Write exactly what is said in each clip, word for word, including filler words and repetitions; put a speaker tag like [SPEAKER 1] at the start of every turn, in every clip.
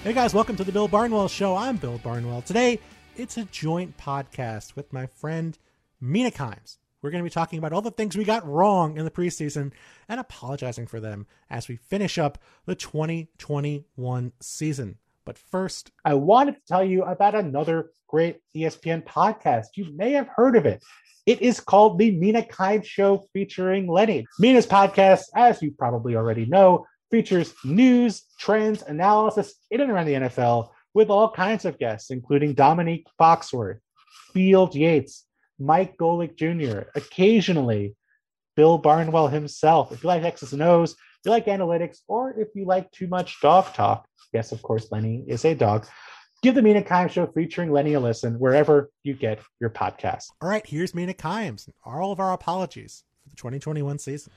[SPEAKER 1] Hey guys, welcome to the Bill Barnwell Show. I'm Bill Barnwell. Today, it's a joint podcast with my friend Mina Kimes. We're going to be talking about all the things we got wrong in the preseason and apologizing for them as we finish up the twenty twenty-one season. But first, I wanted to tell you about another great E S P N podcast. You may have heard of it. It is called The Mina Kimes Show featuring Lenny. Mina's podcast, as you probably already know, features news, trends, analysis in and around the N F L with all kinds of guests, including Dominique Foxworth, Field Yates, Mike Golick Junior, occasionally Bill Barnwell himself. If you like X's and O's, if you like analytics, or if you like too much dog talk, yes, of course, Lenny is a dog, give the Mina Kimes Show featuring Lenny a listen wherever you get your podcasts. All right, here's Mina Kimes. All of our apologies for the twenty twenty-one season.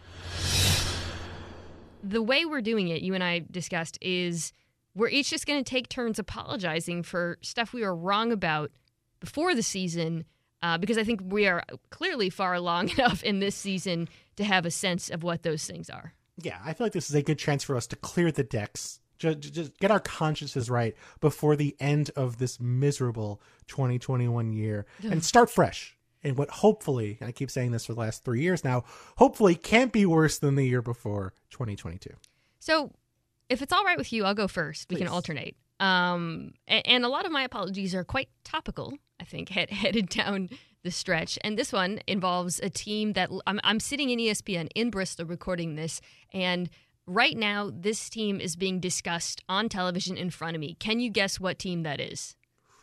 [SPEAKER 2] The way we're doing it, you and I discussed, is we're each just going to take turns apologizing for stuff we were wrong about before the season, uh, because I think we are clearly far along enough in this season to have a sense of what those things are.
[SPEAKER 1] Yeah, I feel like this is a good chance for us to clear the decks, just, just get our consciences right before the end of this miserable twenty twenty-one year and start fresh. And what hopefully, and I keep saying this for the last three years now, hopefully can't be worse than the year before, twenty twenty-two.
[SPEAKER 2] So if it's all right with you, I'll go first. We
[SPEAKER 1] Please.
[SPEAKER 2] can alternate. Um, and, and a lot of my apologies are quite topical, I think, head, headed down the stretch. And this one involves a team that I'm, I'm sitting in E S P N in Bristol recording this. And right now, this team is being discussed on television in front of me. Can you guess what team that is?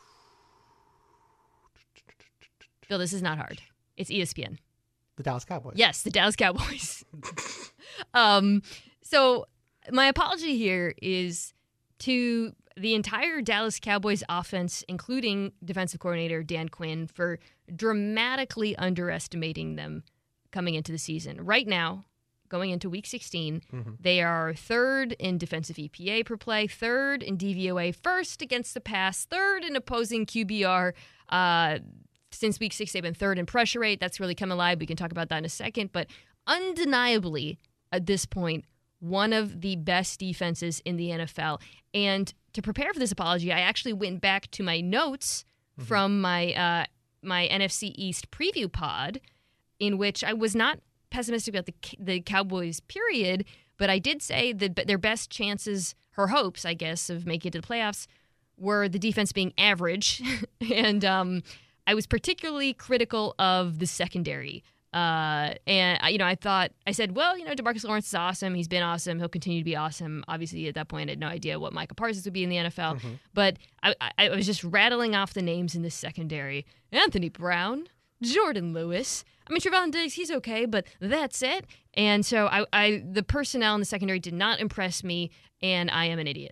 [SPEAKER 2] Bill, this is not hard. It's E S P N.
[SPEAKER 1] The Dallas Cowboys.
[SPEAKER 2] Yes, the Dallas Cowboys. um, so my apology here is to the entire Dallas Cowboys offense, including defensive coordinator Dan Quinn, for dramatically underestimating them coming into the season. Right now, going into week sixteen, mm-hmm. they are third in defensive E P A per play, third in D V O A, first against the pass, third in opposing Q B R. Uh, Since week six, they've been third in pressure rate. That's really come alive. We can talk about that in a second. But undeniably, at this point, one of the best defenses in the N F L. And to prepare for this apology, I actually went back to my notes mm-hmm. from my uh, my N F C East preview pod, in which I was not pessimistic about the the Cowboys, period, but I did say that their best chances, her hopes, I guess, of making it to the playoffs were the defense being average. and um I was particularly critical of the secondary. Uh, and, you know, I thought, I said, well, you know, DeMarcus Lawrence is awesome. He's been awesome. He'll continue to be awesome. Obviously, at that point, I had no idea what Micah Parsons would be in the N F L. Mm-hmm. But I, I was just rattling off the names in the secondary. Anthony Brown, Jordan Lewis. I mean, Trevon Diggs, he's okay, but that's it. And so I, I the personnel in the secondary did not impress me, and I am an idiot.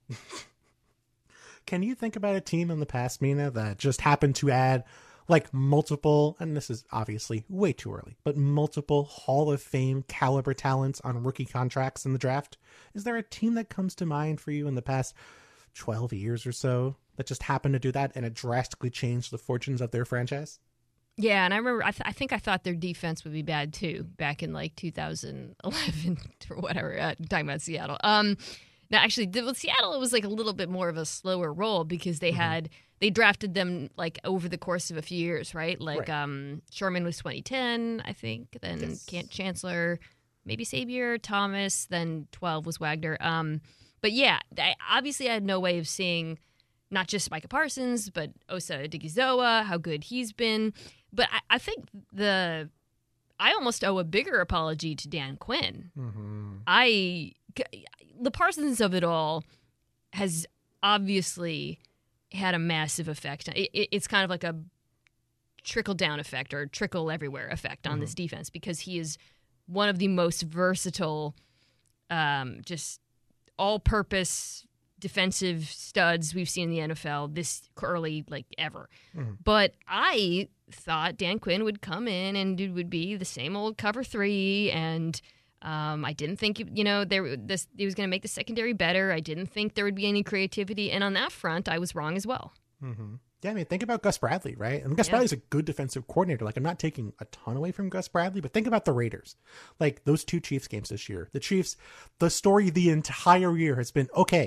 [SPEAKER 1] Can you think about a team in the past, Mina, that just happened to add like multiple, and this is obviously way too early, but multiple Hall of Fame caliber talents on rookie contracts in the draft? Is there a team that comes to mind for you in the past twelve years or so that just happened to do that and it drastically changed the fortunes of their franchise?
[SPEAKER 2] Yeah, and I remember, I, th- I think I thought their defense would be bad too back in like two thousand eleven or whatever, uh, talking about Seattle. Um, Now, actually, with Seattle, it was like a little bit more of a slower roll because they mm-hmm. had they drafted them like over the course of a few years, right? Like right. Um, Sherman was twenty ten, I think. Then yes. Kent Chancellor, maybe Sabier, Thomas. Then twelve was Wagner. Um, but yeah, I, obviously, I had no way of seeing not just Micah Parsons, but Osa Odighizowa, how good he's been. But I, I think the I almost owe a bigger apology to Dan Quinn. Mm-hmm. I. The Parsons of it all has obviously had a massive effect. It, it, it's kind of like a trickle-down effect or trickle everywhere effect on mm-hmm. this defense because he is one of the most versatile, um, just all-purpose defensive studs we've seen in the N F L this early, like, ever. Mm-hmm. But I thought Dan Quinn would come in and it would be the same old cover three and Um, I didn't think, you know, there this he was going to make the secondary better. I didn't think there would be any creativity. And on that front, I was wrong as well.
[SPEAKER 1] Mm-hmm. Yeah, I mean, think about Gus Bradley, right? And Gus yeah. Bradley's a good defensive coordinator. Like, I'm not taking a ton away from Gus Bradley, but think about the Raiders. Like, those two Chiefs games this year. The Chiefs, the story the entire year has been, okay,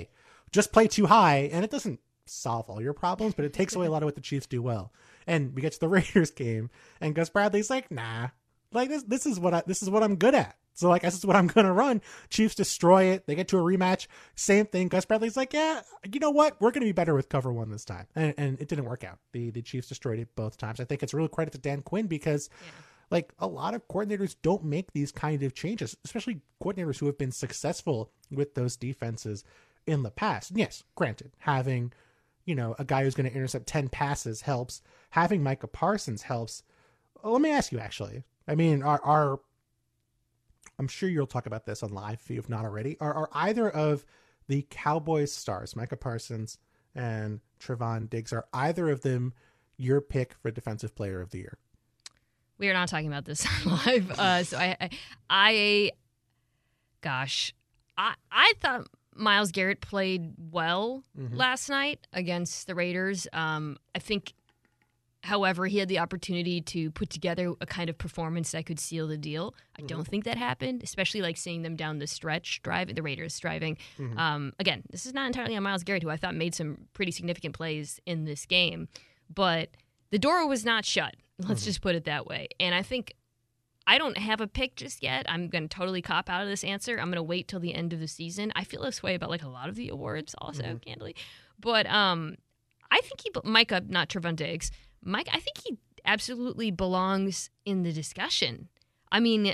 [SPEAKER 1] just play too high, and it doesn't solve all your problems, but it takes away a lot of what the Chiefs do well. And we get to the Raiders game, and Gus Bradley's like, nah, like this this is what I this is what I'm good at. So like this is what I'm gonna run. Chiefs destroy it. They get to a rematch. Same thing. Gus Bradley's like, yeah, you know what? We're gonna be better with cover one this time. And and it didn't work out. The the Chiefs destroyed it both times. I think it's a real credit to Dan Quinn because yeah. like a lot of coordinators don't make these kind of changes, especially coordinators who have been successful with those defenses in the past. And yes, granted, having, you know, a guy who's going to intercept ten passes helps. Having Micah Parsons helps. Well, let me ask you, actually. I mean, are, are I'm sure you'll talk about this on live if not already. Are, are either of the Cowboys stars, Micah Parsons and Trevon Diggs, are either of them your pick for Defensive Player of the Year?
[SPEAKER 2] We are not talking about this on live. Uh, so I, I, I, gosh, I, I thought Myles Garrett played well mm-hmm. last night against the Raiders. Um, I think, however, he had the opportunity to put together a kind of performance that could seal the deal. I mm-hmm. don't think that happened, especially like seeing them down the stretch driving, the Raiders driving. Mm-hmm. Um, again, this is not entirely on Myles Garrett, who I thought made some pretty significant plays in this game, but the door was not shut. Let's mm-hmm. just put it that way. And I think I don't have a pick just yet. I'm going to totally cop out of this answer. I'm going to wait till the end of the season. I feel this way about like a lot of the awards also, mm-hmm. candidly. But um, I think he, Micah, not Trevon Diggs, Mike, I think he absolutely belongs in the discussion. I mean,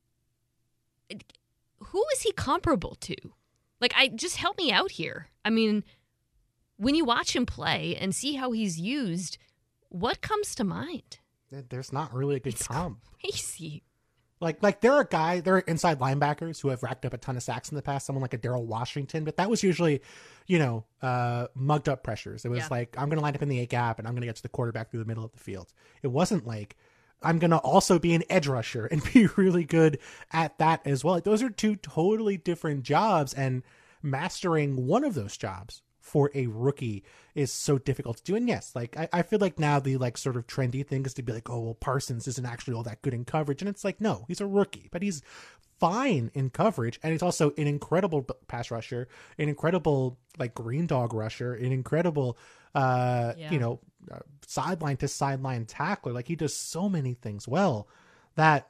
[SPEAKER 2] who is he comparable to? Like, I just help me out here. I mean, when you watch him play and see how he's used, what comes to mind?
[SPEAKER 1] There's not really a good
[SPEAKER 2] it's
[SPEAKER 1] comp.
[SPEAKER 2] Crazy.
[SPEAKER 1] Like, like there are guys, there are inside linebackers who have racked up a ton of sacks in the past. Someone like a Darrell Washington, but that was usually, you know, uh, mugged up pressures. It was yeah. like, I'm going to line up in the A gap and I'm going to get to the quarterback through the middle of the field. It wasn't like I'm going to also be an edge rusher and be really good at that as well. Like, those are two totally different jobs, and mastering one of those jobs for a rookie is so difficult to do. And yes, like I, I feel like now the like sort of trendy thing is to be like, oh, well, Parsons isn't actually all that good in coverage. And it's like, no, he's a rookie, but he's fine in coverage. And he's also an incredible pass rusher, an incredible like green dog rusher, an incredible, uh, yeah. you know, uh, sideline to sideline tackler. Like, he does so many things well that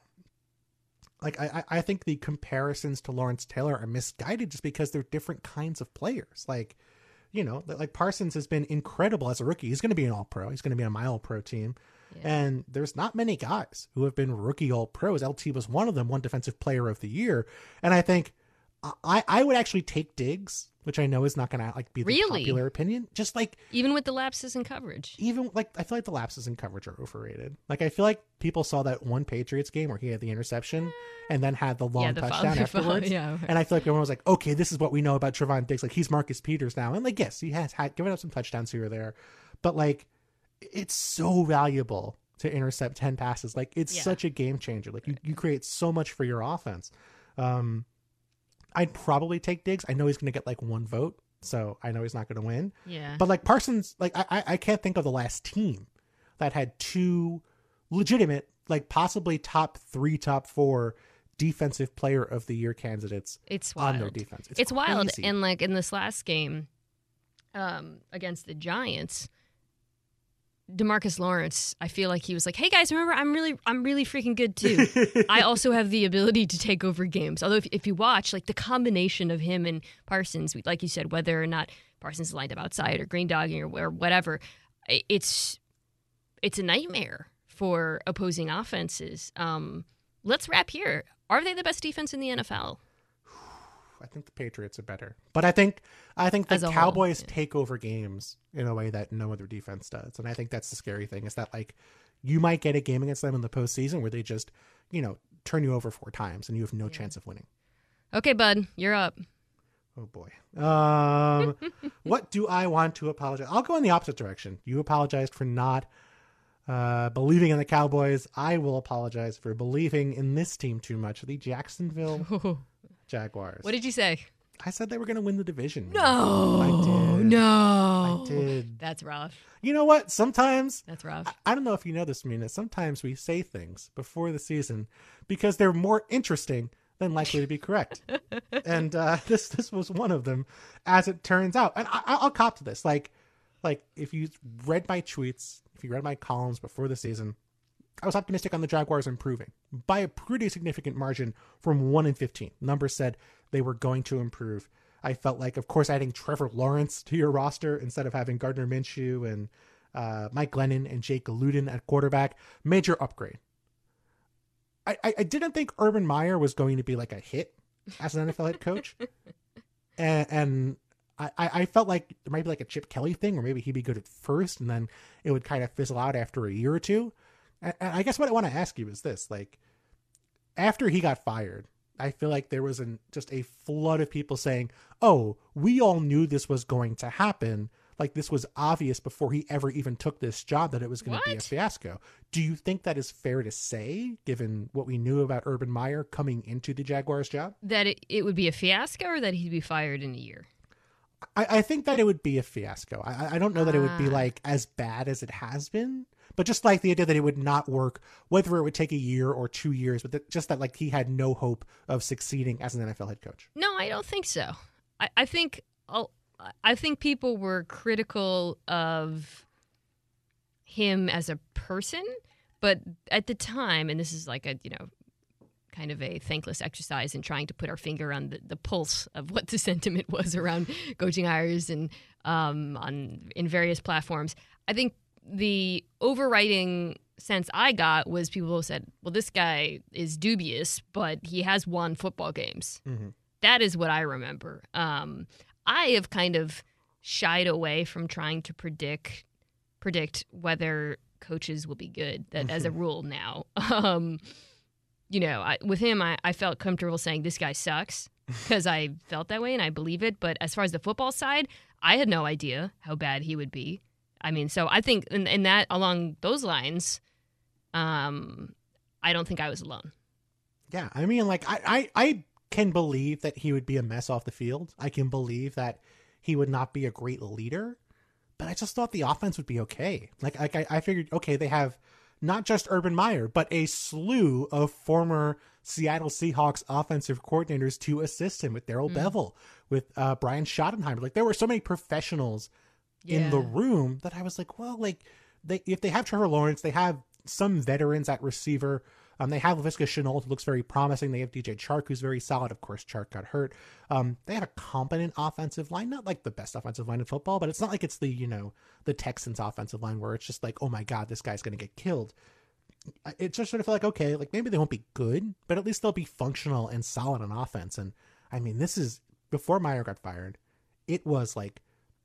[SPEAKER 1] like, I, I think the comparisons to Lawrence Taylor are misguided just because they're different kinds of players. Like, you know, like Parsons has been incredible as a rookie. He's going to be an all-pro. He's going to be on my all-pro team. Yeah. And there's not many guys who have been rookie all-pros. L T was one of them, one Defensive Player of the Year. And I think I, I would actually take Diggs, which I know is not going to like be the
[SPEAKER 2] really?
[SPEAKER 1] popular opinion. Just like,
[SPEAKER 2] even with the lapses in coverage,
[SPEAKER 1] even like, I feel like the lapses in coverage are overrated. Like, I feel like people saw that one Patriots game where he had the interception and then had the long
[SPEAKER 2] yeah, the
[SPEAKER 1] touchdown afterwards.
[SPEAKER 2] yeah.
[SPEAKER 1] And I feel like everyone was like, okay, this is what we know about Trevon Diggs. Like, he's Marcus Peters now. And like, yes, he has had given up some touchdowns here or there, but like, it's so valuable to intercept ten passes. Like, it's yeah. such a game changer. Like, you, you create so much for your offense. Um, I'd probably take Diggs. I know he's going to get like one vote, so I know he's not going to win.
[SPEAKER 2] Yeah.
[SPEAKER 1] But like Parsons, like I, I can't think of the last team that had two legitimate, like possibly top three, top four Defensive Player of the Year candidates.
[SPEAKER 2] It's wild.
[SPEAKER 1] On their defense. It's,
[SPEAKER 2] it's wild.
[SPEAKER 1] crazy.
[SPEAKER 2] And like in this last game, um, against the Giants, DeMarcus Lawrence, I feel like he was like, hey guys, remember, I'm really I'm really freaking good too. I also have the ability to take over games. Although if, if you watch, like the combination of him and Parsons, like you said, whether or not Parsons is lined up outside or green dogging or, or whatever, it's it's a nightmare for opposing offenses. Um, let's wrap here. Are they the best defense in the N F L?
[SPEAKER 1] I think the Patriots are better, but I think I think the Cowboys
[SPEAKER 2] whole, yeah.
[SPEAKER 1] take over games in a way that no other defense does, and I think that's the scary thing. Is that like you might get a game against them in the postseason where they just, you know, turn you over four times and you have no yeah. chance of winning.
[SPEAKER 2] Okay, bud, you're up.
[SPEAKER 1] Oh boy, um, what do I want to apologize? I'll go in the opposite direction. You apologized for not uh, believing in the Cowboys. I will apologize for believing in this team too much. The Jacksonville Jaguars.
[SPEAKER 2] What did you say?
[SPEAKER 1] I said they were going to win the division.
[SPEAKER 2] No.
[SPEAKER 1] I did.
[SPEAKER 2] No.
[SPEAKER 1] I did.
[SPEAKER 2] That's rough.
[SPEAKER 1] You know what? Sometimes.
[SPEAKER 2] That's rough.
[SPEAKER 1] I, I don't know if you know this, Mina. Sometimes we say things before the season because they're more interesting than likely to be correct. And uh, this this was one of them, as it turns out. And I, I'll cop to this. Like, like if you read my tweets, if you read my columns before the season, I was optimistic on the Jaguars improving by a pretty significant margin from one and fifteen. Numbers said they were going to improve. I felt like, of course, adding Trevor Lawrence to your roster instead of having Gardner Minshew and uh, Mike Glennon and Jake Gruden at quarterback, major upgrade. I, I, I didn't think Urban Meyer was going to be like a hit as an N F L head coach. And, and I, I felt like there might be like a Chip Kelly thing, or maybe he'd be good at first and then it would kind of fizzle out after a year or two. And, and I guess what I want to ask you is this, like, after he got fired, I feel like there was an, just a flood of people saying, oh, we all knew this was going to happen. Like, this was obvious before he ever even took this job that it was going to be a fiasco. Do you think that is fair to say, given what we knew about Urban Meyer coming into the Jaguars job?
[SPEAKER 2] That it, it would be a fiasco, or that he'd be fired in a year?
[SPEAKER 1] I, I think that it would be a fiasco. I, I don't know that
[SPEAKER 2] ah.
[SPEAKER 1] it would be like as bad as it has been, but just like the idea that it would not work, whether it would take a year or two years, but that, just that like he had no hope of succeeding as an N F L head coach.
[SPEAKER 2] No, I don't think so. I, I think I'll, I think people were critical of him as a person, but at the time, and this is like a, you know, kind of a thankless exercise in trying to put our finger on the, the pulse of what the sentiment was around coaching hires and um, on in various platforms. I think the overriding sense I got was people said, well, this guy is dubious, but he has won football games. Mm-hmm. That is what I remember. Um, I have kind of shied away from trying to predict predict whether coaches will be good, that as a rule now. Um, you know, I, with him, I, I felt comfortable saying this guy sucks because I felt that way and I believe it. But as far as the football side, I had no idea how bad he would be. I mean, so I think in, in that, along those lines, um, I don't think I was alone.
[SPEAKER 1] Yeah, I mean, like, I, I, I can believe that he would be a mess off the field. I can believe that he would not be a great leader, but I just thought the offense would be okay. Like, like I, I figured, okay, they have not just Urban Meyer, but a slew of former Seattle Seahawks offensive coordinators to assist him, with Daryl mm. Bevell, with uh, Brian Schottenheimer. Like, there were so many professionals yeah. in the room that I was like, well, like, they if they have Trevor Lawrence, they have some veterans at receiver. Um, they have Laviska Shenault, who looks very promising. They have D J Chark, who's very solid. Of course, Chark got hurt. Um, they have a competent offensive line, not like the best offensive line in football, but it's not like it's the, you know, the Texans offensive line where it's just like, oh my God, this guy's going to get killed. It just sort of felt like, okay, like maybe they won't be good, but at least they'll be functional and solid on offense. And I mean, this is before Meyer got fired. It was like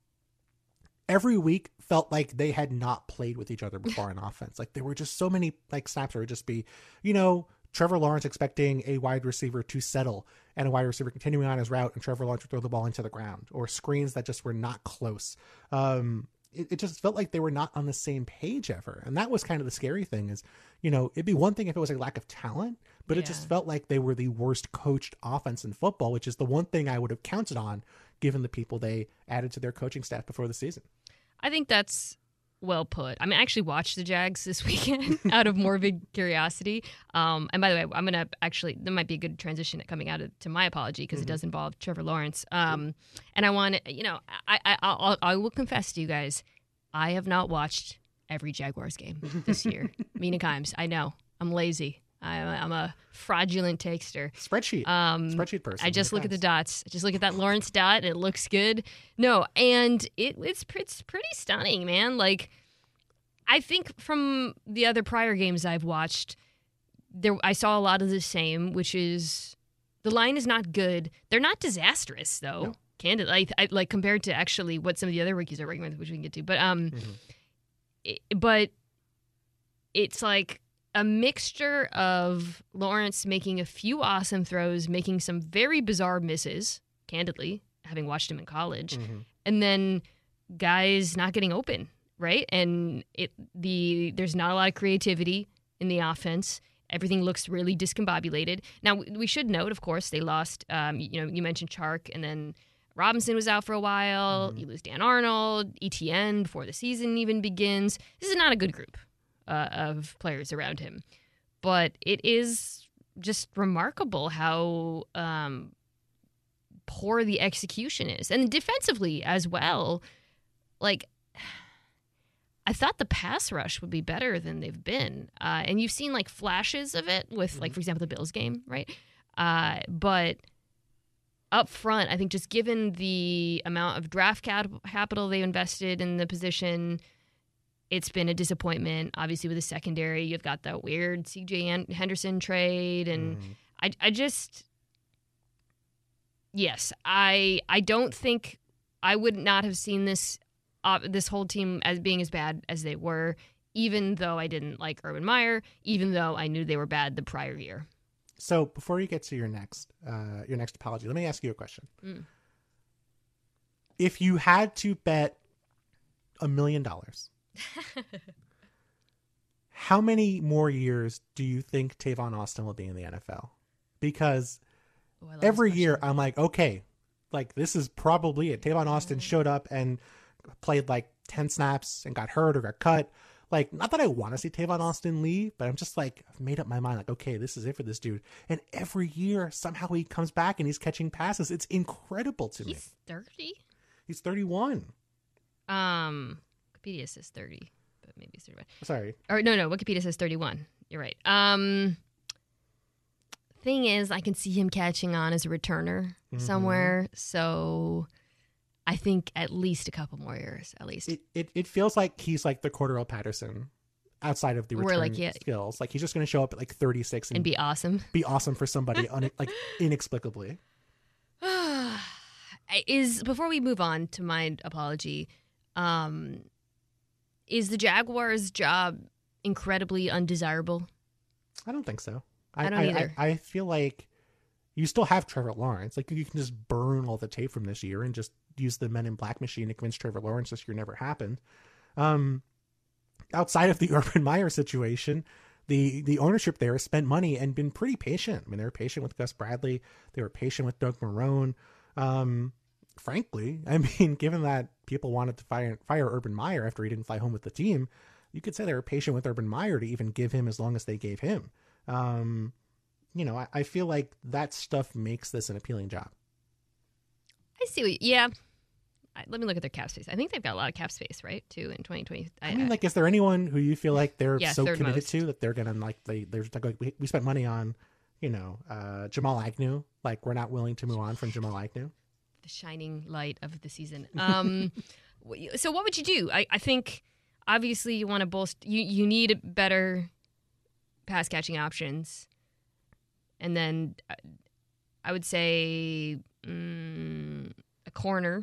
[SPEAKER 1] every week felt like they had not played with each other before on offense. Like there were just so many like snaps where it would just be, you know, Trevor Lawrence expecting a wide receiver to settle and a wide receiver continuing on his route, and Trevor Lawrence would throw the ball into the ground, or screens that just were not close. Um, it, it just felt like they were not on the same page ever. And that was kind of the scary thing is, you know, it'd be one thing if it was a lack of talent, but yeah. it just felt like they were the worst coached offense in football, which is the one thing I would have counted on given the people they added to their coaching staff before the season.
[SPEAKER 2] I think that's well put. I mean, I actually watched the Jags this weekend out of morbid curiosity. Um, and by the way, I'm going to actually, there might be a good transition coming out of, to my apology because mm-hmm. it does involve Trevor Lawrence. Um, and I want to, you know, I, I, I'll, I will confess to you guys, I have not watched every Jaguars game this year. Mina Kimes, I know. I'm lazy. I'm a, I'm a fraudulent takester.
[SPEAKER 1] Spreadsheet.
[SPEAKER 2] Um,
[SPEAKER 1] Spreadsheet person.
[SPEAKER 2] I just look at the dots. I just look at that Lawrence dot, and it looks good. No, and it it's, it's pretty stunning, man. Like, I think from the other prior games I've watched, there I saw a lot of the same, which is the line is not good. They're not disastrous, though. No. Candidly, I, I, like compared to actually what some of the other rookies are working with, which we can get to. But um, mm-hmm. it, but it's like a mixture of Lawrence making a few awesome throws, making some very bizarre misses, candidly, having watched him in college, mm-hmm. and then guys not getting open, right? And it the there's not a lot of creativity in the offense. Everything looks really discombobulated. Now, we should note, of course, they lost, um, you know, you mentioned Chark, and then Robinson was out for a while. Mm-hmm. You lose Dan Arnold, E T N before the season even begins. This is not a good group Uh, of players around him. But it is just remarkable how um, poor the execution is. And defensively as well, like, I thought the pass rush would be better than they've been. Uh, and you've seen, like, flashes of it with, like, for example, the Bills game, right? Uh, but up front, I think just given the amount of draft cap- capital they invested in the position, it's been a disappointment. Obviously, with the secondary, you've got that weird C J Henderson trade. And mm. I, I just, yes, I I don't think, I would not have seen this Uh, this whole team as being as bad as they were, even though I didn't like Urban Meyer, even though I knew they were bad the prior year.
[SPEAKER 1] So before you get to your next uh, your next apology, let me ask you a question. Mm. If you had to bet a million dollars, how many more years do you think Tavon Austin will be in the N F L? Because oh, every year I'm like, okay, like this is probably it. Tavon Austin mm. showed up and played like ten snaps and got hurt or got cut. Like, not that I want to see Tavon Austin leave, but I'm just like, I've made up my mind. Like, okay, this is it for this dude. And every year, somehow he comes back and he's catching passes. It's incredible to me.
[SPEAKER 2] He's thirty?
[SPEAKER 1] He's thirty-one.
[SPEAKER 2] Um, Wikipedia says thirty, but maybe it's thirty-one.
[SPEAKER 1] Sorry.
[SPEAKER 2] Or no, no, Wikipedia says thirty-one. You're right. Um, thing is, I can see him catching on as a returner mm-hmm. somewhere. So I think at least a couple more years, at least.
[SPEAKER 1] It it, it feels like he's like the Cordero Patterson outside of the return like, yeah, skills. Like he's just going to show up at like thirty-six and,
[SPEAKER 2] and be awesome.
[SPEAKER 1] Be awesome for somebody un- like inexplicably.
[SPEAKER 2] Is before we move on to my apology, um, is the Jaguars' job incredibly undesirable?
[SPEAKER 1] I don't think so.
[SPEAKER 2] I, I don't
[SPEAKER 1] I,
[SPEAKER 2] either.
[SPEAKER 1] I, I feel like you still have Trevor Lawrence. Like you can just burn all the tape from this year and just use the Men in Black machine to convince Trevor Lawrence this year never happened. Um, outside of the Urban Meyer situation, the the ownership there has spent money and been pretty patient. I mean, they were patient with Gus Bradley. They were patient with Doug Marrone. Um, frankly, I mean, given that people wanted to fire fire Urban Meyer after he didn't fly home with the team, you could say they were patient with Urban Meyer to even give him as long as they gave him. Um, you know, I, I feel like that stuff makes this an appealing job.
[SPEAKER 2] I see. What, yeah. I, let me look at their cap space. I think they've got a lot of cap space, right? Too in twenty twenty.
[SPEAKER 1] I, I mean, like, is there anyone who you feel like they're
[SPEAKER 2] yeah,
[SPEAKER 1] so committed
[SPEAKER 2] most.
[SPEAKER 1] to that they're gonna like they they're like we, we spent money on, you know, uh, Jamal Agnew. Like we're not willing to move on from Jamal Agnew.
[SPEAKER 2] The shining light of the season. Um, so what would you do? I, I think obviously you want to bolster. You you need better pass catching options, and then I would say mm, a corner.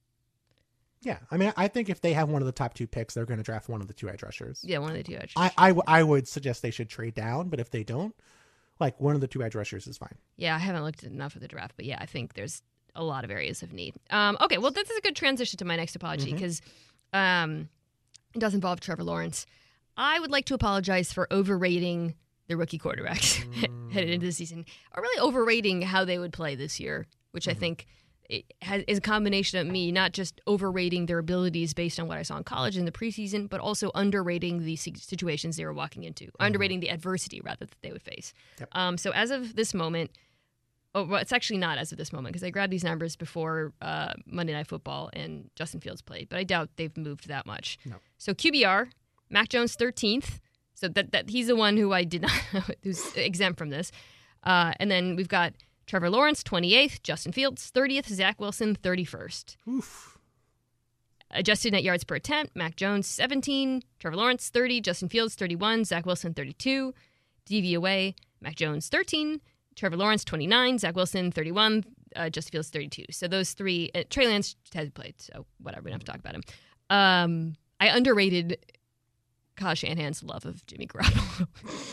[SPEAKER 1] Yeah, I mean, I think if they have one of the top two picks, they're going to draft one of the two edge rushers.
[SPEAKER 2] Yeah, one of the two edge
[SPEAKER 1] rushers. I, I, w- I would suggest they should trade down, but if they don't, like, one of the two edge rushers is fine.
[SPEAKER 2] Yeah, I haven't looked at enough of the draft, but yeah, I think there's a lot of areas of need. Um, okay, well, this is a good transition to my next apology because mm-hmm. um, it does involve Trevor Lawrence. I would like to apologize for overrating the rookie quarterbacks mm. headed into the season, or really overrating how they would play this year, which mm-hmm. I think it has, is a combination of me not just overrating their abilities based on what I saw in college in the preseason, but also underrating the situations they were walking into, mm-hmm. underrating the adversity rather that they would face.
[SPEAKER 1] Yep.
[SPEAKER 2] Um, so as of this moment, oh, well, it's actually not as of this moment because I grabbed these numbers before uh, Monday Night Football and Justin Fields played, but I doubt they've moved that much.
[SPEAKER 1] No.
[SPEAKER 2] So Q B R, Mac Jones thirteenth. So that that he's the one who I did not who's exempt from this. Uh, and then we've got Trevor Lawrence, twenty-eighth, Justin Fields, thirtieth, Zach Wilson, thirty-first.
[SPEAKER 1] Oof.
[SPEAKER 2] Adjusted net yards per attempt, Mac Jones, seventeen, Trevor Lawrence, thirty, Justin Fields, thirty-one, Zach Wilson, thirty-two, D V O A, Mac Jones, thirteen, Trevor Lawrence, twenty-nine, Zach Wilson, thirty-one, uh, Justin Fields, thirty-two. So those three, uh, Trey Lance has played, so whatever, we don't have to talk about him. Um, I underrated Kyle Shanahan's love of Jimmy Garoppolo.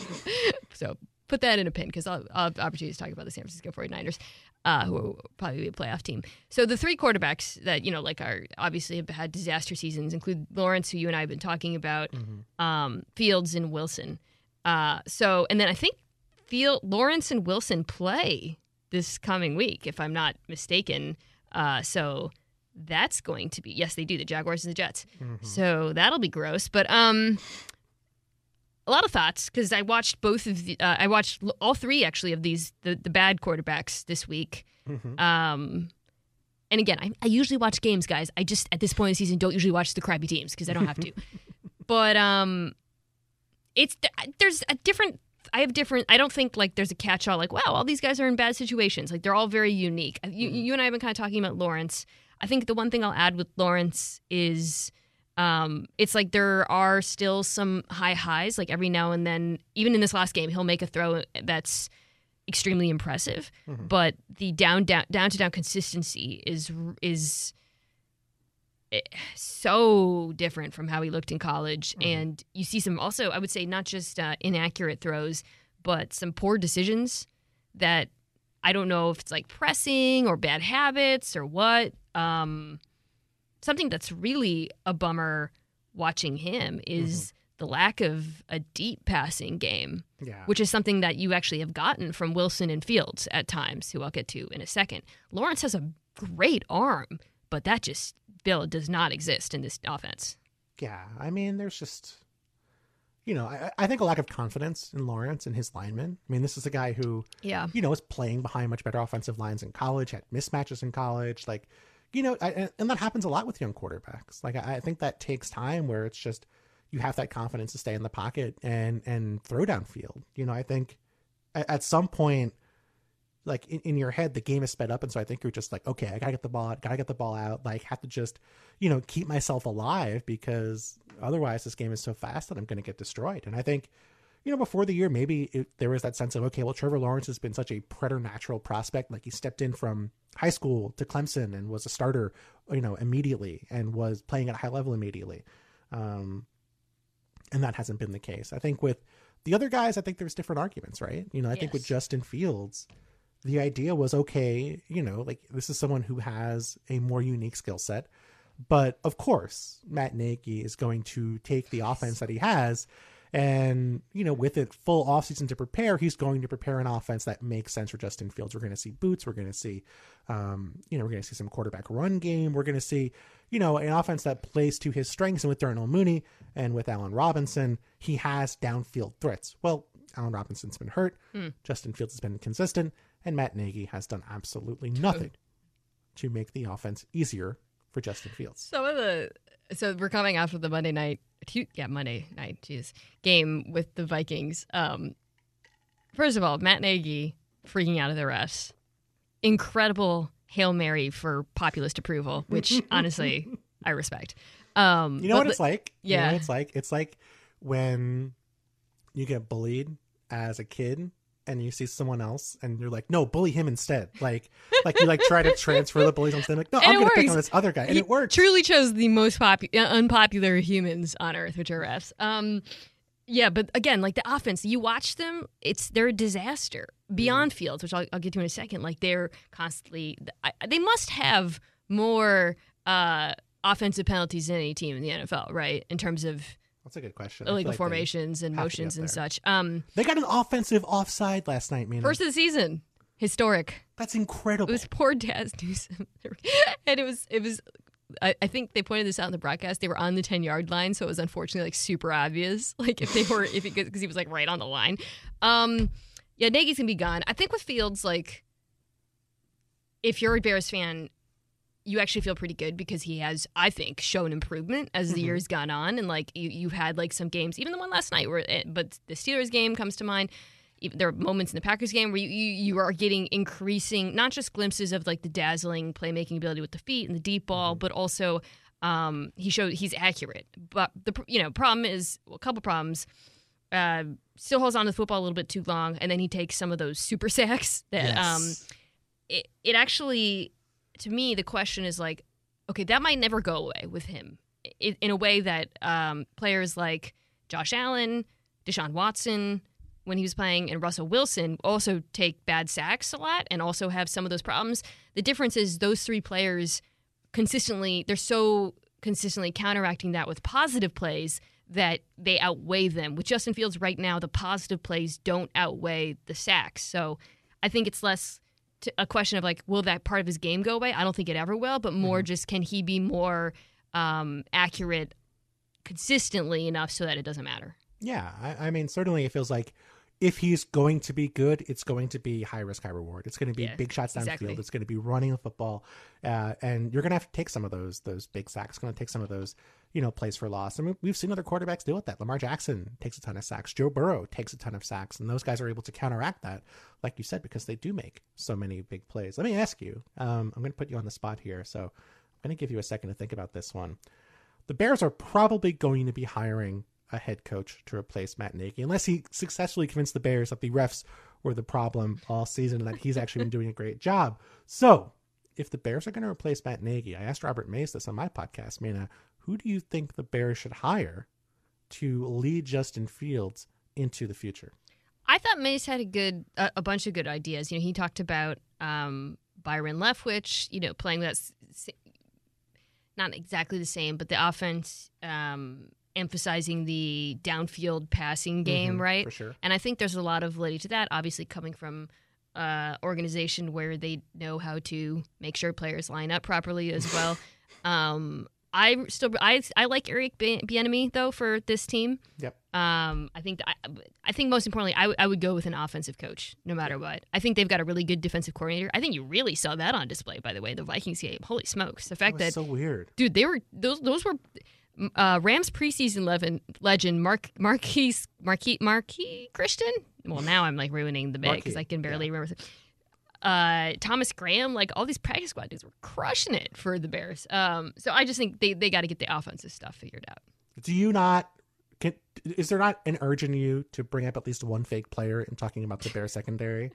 [SPEAKER 2] So put that in a pin because I'll, I'll have opportunities to talk about the San Francisco forty-niners, uh, who will probably be a playoff team. So the three quarterbacks that, you know, like are obviously have had disaster seasons include Lawrence, who you and I have been talking about, mm-hmm. um, Fields and Wilson. Uh, so, and then I think Field, Lawrence and Wilson play this coming week, if I'm not mistaken. Uh, so that's going to be, yes, they do, the Jaguars and the Jets. Mm-hmm. So that'll be gross. But um, a lot of thoughts because I watched both of the, uh, I watched all three actually of these the, the bad quarterbacks this week. Mm-hmm. Um, and again, I, I usually watch games, guys. I just at this point in the season don't usually watch the crappy teams because I don't have to. But um, it's there's a different. I have different. I don't think like there's a catch-all. Like wow, all these guys are in bad situations. Like they're all very unique. You, mm-hmm. you and I have been kind of talking about Lawrence. I think the one thing I'll add with Lawrence is. Um, it's like there are still some high highs. Like every now and then, even in this last game, he'll make a throw that's extremely impressive. Mm-hmm. But the down, down, down to down consistency is is so different from how he looked in college. Mm-hmm. And you see some also, I would say, not just uh, inaccurate throws, but some poor decisions that I don't know if it's like pressing or bad habits or what. Um, Something that's really a bummer watching him is mm-hmm. the lack of a deep passing game, yeah. which is something that you actually have gotten from Wilson and Fields at times, who I'll get to in a second. Lawrence has a great arm, but that just, Bill, does not exist in this offense.
[SPEAKER 1] Yeah, I mean, there's just, you know, I, I think a lack of confidence in Lawrence and his linemen. I mean, this is a guy who,
[SPEAKER 2] yeah.
[SPEAKER 1] you know, was playing behind much better offensive lines in college, had mismatches in college, like, you know, I, and that happens a lot with young quarterbacks. Like, I, I think that takes time where it's just you have that confidence to stay in the pocket and, and throw downfield. You know, I think at, at some point, like in, in your head, the game is sped up. And so I think you're just like, okay, I gotta get the ball out, gotta get the ball out. Like, have to just, you know, keep myself alive because otherwise this game is so fast that I'm going to get destroyed. And I think, you know, before the year, maybe it, there was that sense of, okay, well, Trevor Lawrence has been such a preternatural prospect. Like he stepped in from high school to Clemson and was a starter, you know, immediately and was playing at a high level immediately. Um, and that hasn't been the case. I think with the other guys, I think there's different arguments, right? You know, I yes. think with Justin Fields, the idea was, okay, you know, like this is someone who has a more unique skill set. But of course, Matt Nagy is going to take the offense that he has and, you know, with it full offseason to prepare, he's going to prepare an offense that makes sense for Justin Fields. We're going to see boots. We're going to see, um, you know, we're going to see some quarterback run game. We're going to see, you know, an offense that plays to his strengths. And with Darnell Mooney and with Allen Robinson, he has downfield threats. Well, Allen Robinson's been hurt. Mm. Justin Fields has been consistent. And Matt Nagy has done absolutely nothing to make the offense easier for Justin Fields.
[SPEAKER 2] Some of the... So we're coming after the Monday night, yeah, Monday night, geez, game with the Vikings. Um, first of all, Matt Nagy freaking out of the refs. Incredible Hail Mary for populist approval, which honestly I respect. Um,
[SPEAKER 1] you know
[SPEAKER 2] but,
[SPEAKER 1] what it's like?
[SPEAKER 2] Yeah,
[SPEAKER 1] you know what it's like. It's like when you get bullied as a kid. And you see someone else, and you're like, "No, bully him instead." Like, like you like try to transfer the bullies instead. Like, no, and I'm gonna pick on this other guy, and
[SPEAKER 2] he
[SPEAKER 1] it works.
[SPEAKER 2] Truly chose the most popu- unpopular humans on earth, which are refs. Um, yeah, but again, like the offense, you watch them; it's they're a disaster beyond mm. Fields, which I'll, I'll get to in a second. Like they're constantly, I, they must have more uh, offensive penalties than any team in the N F L, right? In terms of
[SPEAKER 1] That's a good question.
[SPEAKER 2] illegal like formations and motions and such. Um,
[SPEAKER 1] they got an offensive offside last night, man.
[SPEAKER 2] First of the season. Historic.
[SPEAKER 1] That's incredible.
[SPEAKER 2] It was poor Daz Newsome. And it was, it was, I, I think they pointed this out in the broadcast. They were on the ten-yard line, so it was unfortunately like super obvious. Like if they were, if it, because he was like right on the line. Um, yeah, Nagy's going to be gone. I think with Fields, like, if you're a Bears fan, you actually feel pretty good because he has, I think, shown improvement as the mm-hmm. year's gone on. And, like, you, you've had, like, some games, even the one last night, where it, but the Steelers game comes to mind. Even, there are moments in the Packers game where you, you, you are getting increasing, not just glimpses of, like, the dazzling playmaking ability with the feet and the deep ball, mm-hmm. but also um, he showed he's accurate. But, the you know, problem is, well, a couple problems. Uh, still holds on to the football a little bit too long, and then he takes some of those super sacks that
[SPEAKER 1] yes.
[SPEAKER 2] um, it, it actually... To me, the question is like, okay, that might never go away with him in, in a way that um, players like Josh Allen, Deshaun Watson, when he was playing, and Russell Wilson also take bad sacks a lot and also have some of those problems. The difference is those three players consistently, they're so consistently counteracting that with positive plays that they outweigh them. With Justin Fields right now, the positive plays don't outweigh the sacks. So I think it's less... a question of like, will that part of his game go away? I don't think it ever will, but more mm-hmm. just can he be more um, accurate consistently enough so that it doesn't matter?
[SPEAKER 1] Yeah, I, I mean, certainly it feels like if he's going to be good, it's going to be high risk, high reward. It's going to be
[SPEAKER 2] Yeah,
[SPEAKER 1] big shots downfield.
[SPEAKER 2] exactly.
[SPEAKER 1] It's going to be running the football, uh, and you're going to have to take some of those those big sacks. It's going to take some of those, you know, plays for loss. I mean, we've seen other quarterbacks deal with that. Lamar Jackson takes a ton of sacks. Joe Burrow takes a ton of sacks, and those guys are able to counteract that, like you said, because they do make so many big plays. Let me ask you. Um, I'm going to put you on the spot here, so I'm going to give you a second to think about this one. The Bears are probably going to be hiring a head coach to replace Matt Nagy, unless he successfully convinced the Bears that the refs were the problem all season and that he's actually been doing a great job. So if the Bears are going to replace Matt Nagy, I asked Robert Mays this on my podcast, Mina, who do you think the Bears should hire to lead Justin Fields into the future?
[SPEAKER 2] I thought Mace had a good, a, a bunch of good ideas. You know, he talked about um, Byron Leftwich, you know, playing that, not exactly the same, but the offense, um, emphasizing the downfield passing game,
[SPEAKER 1] Mm-hmm,
[SPEAKER 2] right?
[SPEAKER 1] for sure.
[SPEAKER 2] And I think there's a lot of validity to that, obviously coming from uh organization where they know how to make sure players line up properly as well. um I still I I like Eric Bieniemy though for this team.
[SPEAKER 1] Yep.
[SPEAKER 2] Um I think that I, I think most importantly I, w- I would go with an offensive coach no matter what. I think they've got a really good defensive coordinator. I think you really saw that on display, by the way, the Vikings game. Holy smokes. The fact
[SPEAKER 1] That was
[SPEAKER 2] that
[SPEAKER 1] so weird.
[SPEAKER 2] dude, they were those those were uh, Rams preseason legend, legend Mark Marquise Marquis Marquis Christian. Well, now I'm like ruining the bit because I can barely yeah. remember. Uh, Thomas Graham, like all these practice squad dudes were crushing it for the Bears. Um, so I just think they, they got to get the offensive stuff figured out.
[SPEAKER 1] Do you not? Can, is there not an urge in you to bring up at least one fake player in talking about the Bears secondary?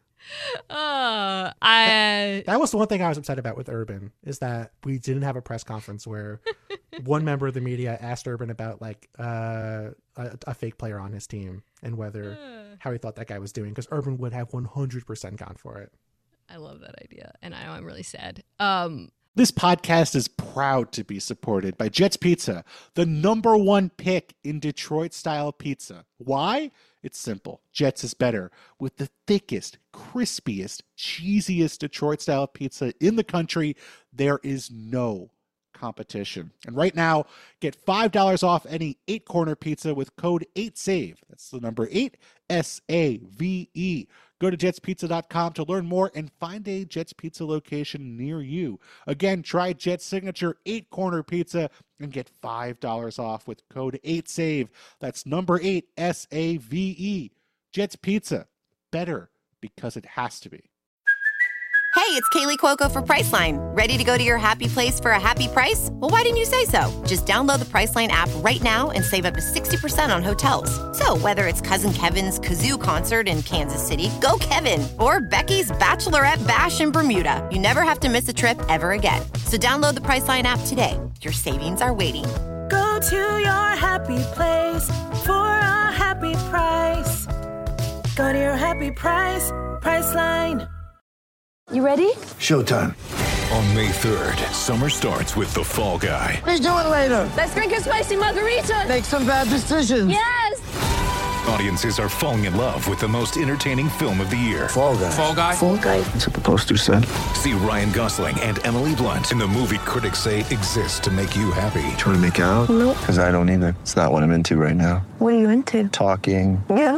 [SPEAKER 2] Uh, I
[SPEAKER 1] that was the one thing I was upset about with Urban is that we didn't have a press conference where one member of the media asked Urban about like uh, a, a fake player on his team and whether uh, how he thought that guy was doing, because Urban would have one hundred percent gone for it.
[SPEAKER 2] I love that idea, and I know I'm really sad. Um,
[SPEAKER 3] This podcast is proud to be supported by Jets Pizza, the number one pick in Detroit-style pizza. Why? It's simple. Jets is better. With the thickest, crispiest, cheesiest Detroit-style pizza in the country, there is no competition. And right now, get five dollars off any eight-corner pizza with code eight save. That's the number eight, S A V E. Go to jets pizza dot com to learn more and find a Jets Pizza location near you. Again, try Jets Signature eight-corner pizza and get five dollars off with code eight save. That's number eight, S A V E. Jets Pizza. Better because it has to be.
[SPEAKER 4] Hey, it's Kaylee Cuoco for Priceline. Ready to go to your happy place for a happy price? Well, why didn't you say so? Just download the Priceline app right now and save up to sixty percent on hotels. So whether it's Cousin Kevin's Kazoo Concert in Kansas City, go Kevin, or Becky's Bachelorette Bash in Bermuda, you never have to miss a trip ever again. So download the Priceline app today. Your savings are waiting.
[SPEAKER 5] Go to your happy place for a happy price. Go to your happy price, Priceline.
[SPEAKER 6] You ready?
[SPEAKER 7] Showtime.
[SPEAKER 8] On May third, summer starts with The Fall Guy.
[SPEAKER 7] Let's do it later.
[SPEAKER 6] Let's drink a spicy margarita.
[SPEAKER 7] Make some bad decisions.
[SPEAKER 6] Yes.
[SPEAKER 8] Audiences are falling in love with the most entertaining film of the year.
[SPEAKER 7] Fall Guy.
[SPEAKER 8] Fall Guy?
[SPEAKER 7] Fall Guy. That's what the poster said.
[SPEAKER 8] See Ryan Gosling and Emily Blunt in the movie critics say exists to make you happy.
[SPEAKER 7] Trying to make it out?
[SPEAKER 6] Nope.
[SPEAKER 7] Because I don't either. It's not what I'm into right now.
[SPEAKER 6] What are you into?
[SPEAKER 7] Talking.
[SPEAKER 6] Yeah.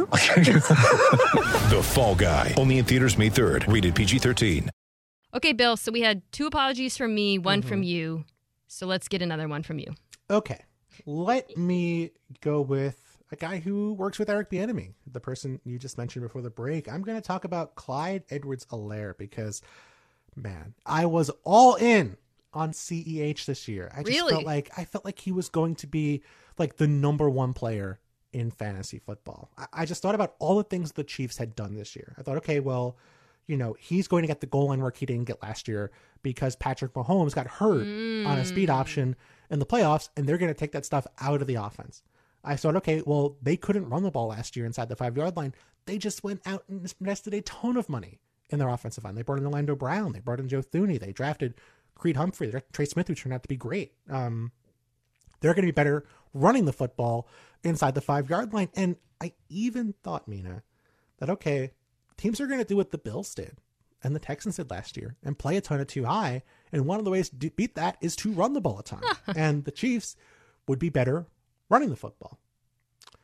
[SPEAKER 8] The Fall Guy. Only in theaters May third. Rated P G thirteen.
[SPEAKER 2] Okay, Bill, so we had two apologies from me, one mm-hmm. from you. So let's get another one from you.
[SPEAKER 1] Okay. Let me go with a guy who works with Eric Bieniemy, the person you just mentioned before the break. I'm going to talk about Clyde Edwards-Helaire because, man, I was all in on C E H this year. I just
[SPEAKER 2] really?
[SPEAKER 1] felt like I felt like he was going to be like the number one player in fantasy football. I, I just thought about all the things the Chiefs had done this year. I thought, okay, well, you know, he's going to get the goal line work he didn't get last year because Patrick Mahomes got hurt mm. on a speed option in the playoffs, and they're going to take that stuff out of the offense. I thought, okay, well, they couldn't run the ball last year inside the five-yard line. They just went out and invested a ton of money in their offensive line. They brought in Orlando Brown. They brought in Joe Thuney. They drafted Creed Humphrey. They drafted Trey Smith, who turned out to be great. Um, they're going to be better running the football inside the five-yard line. And I even thought, Mina, that, okay, teams are going to do what the Bills did and the Texans did last year and play a ton of too high. And one of the ways to beat that is to run the ball a ton. And the Chiefs would be better running the football.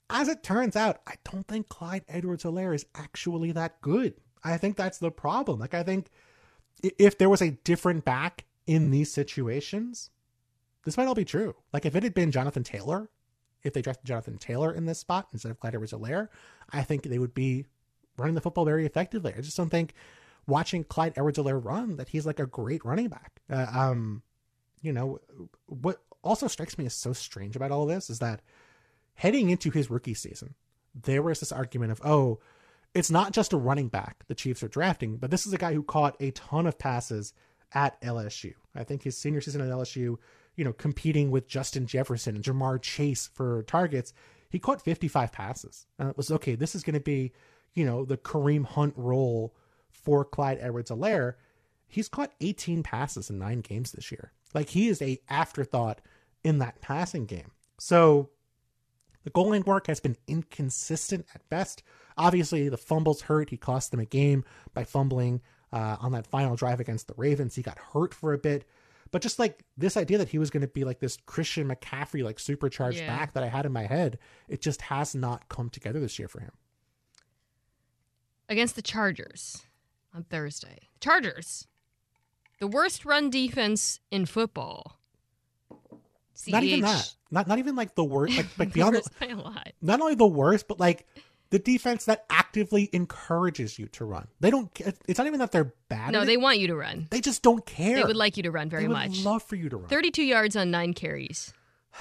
[SPEAKER 1] as it turns out, I don't think Clyde Edwards-Helaire is actually that good. I think that's the problem. Like, I think if there was a different back in these situations, this might all be true. Like, if it had been Jonathan Taylor, if they drafted Jonathan Taylor in this spot instead of Clyde Edwards-Helaire, I think they would be running the football very effectively. I just don't think watching Clyde Edwards-Helaire run that he's like a great running back. Uh, um, you know, what also strikes me as so strange about all of this is that heading into his rookie season, there was this argument of, oh, it's not just a running back the Chiefs are drafting, but this is a guy who caught a ton of passes at L S U. I think his senior season at L S U, you know, competing with Justin Jefferson and Jamar Chase for targets, he caught fifty-five passes. And it was, okay, this is going to be, you know, the Kareem Hunt role for Clyde Edwards-Helaire. He's caught eighteen passes in nine games this year. Like, he is a afterthought in that passing game. So the goal line work has been inconsistent at best. Obviously, the fumbles hurt. He cost them a game by fumbling uh, on that final drive against the Ravens. He got hurt for a bit. But just like this idea that he was going to be like this Christian McCaffrey, like supercharged
[SPEAKER 2] Yeah.
[SPEAKER 1] back that I had in my head, it just has not come together this year for him.
[SPEAKER 2] Against the Chargers on Thursday. Chargers, the worst run defense in football. C E H,
[SPEAKER 1] Not even that. Not not even like the worst. Like, like beyond the,
[SPEAKER 2] worst by a lot.
[SPEAKER 1] not only the worst, but like the defense that actively encourages you to run. They don't. It's not even that they're bad.
[SPEAKER 2] No,
[SPEAKER 1] at
[SPEAKER 2] they
[SPEAKER 1] it.
[SPEAKER 2] want you to run.
[SPEAKER 1] They just don't care.
[SPEAKER 2] They would like you to run very
[SPEAKER 1] they would
[SPEAKER 2] much.
[SPEAKER 1] love for you to run.
[SPEAKER 2] thirty-two yards on nine carries.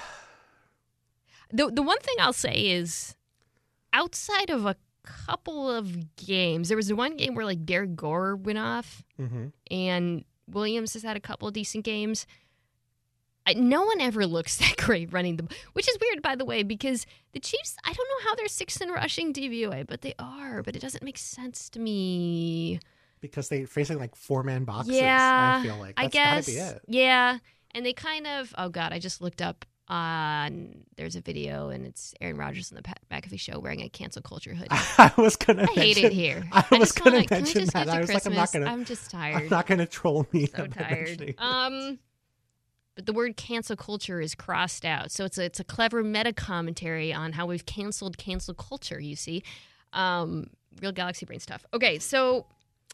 [SPEAKER 2] The the one thing I'll say is, outside of a couple of games, there was the one game where like Derek Gore went off,
[SPEAKER 1] Mm-hmm.
[SPEAKER 2] and Williams has had a couple of decent games. I, no one ever looks that great running the, which is weird, by the way, because the Chiefs, I don't know how they're sixth in rushing D V O A, but they are. But it doesn't make sense to me.
[SPEAKER 1] Because they're facing like four man boxes.
[SPEAKER 2] Yeah,
[SPEAKER 1] I feel like
[SPEAKER 2] I
[SPEAKER 1] that's
[SPEAKER 2] guess.
[SPEAKER 1] gotta be it.
[SPEAKER 2] Yeah, and they kind of. Oh God, I just looked up on. There's a video, and it's Aaron Rodgers in the Pat McAfee show wearing a cancel culture hoodie.
[SPEAKER 1] I was gonna.
[SPEAKER 2] I hate
[SPEAKER 1] mention,
[SPEAKER 2] it here.
[SPEAKER 1] I was
[SPEAKER 2] just
[SPEAKER 1] gonna
[SPEAKER 2] wanna- can we
[SPEAKER 1] mention
[SPEAKER 2] just
[SPEAKER 1] that.
[SPEAKER 2] get to
[SPEAKER 1] I was like, I'm not
[SPEAKER 2] Christmas?
[SPEAKER 1] gonna.
[SPEAKER 2] I'm just tired.
[SPEAKER 1] I'm not gonna troll me.
[SPEAKER 2] so tired. Um, but the word cancel culture is crossed out, so it's a, it's a clever meta commentary on how we've canceled cancel culture. You see, um, real Galaxy brain stuff. Okay, so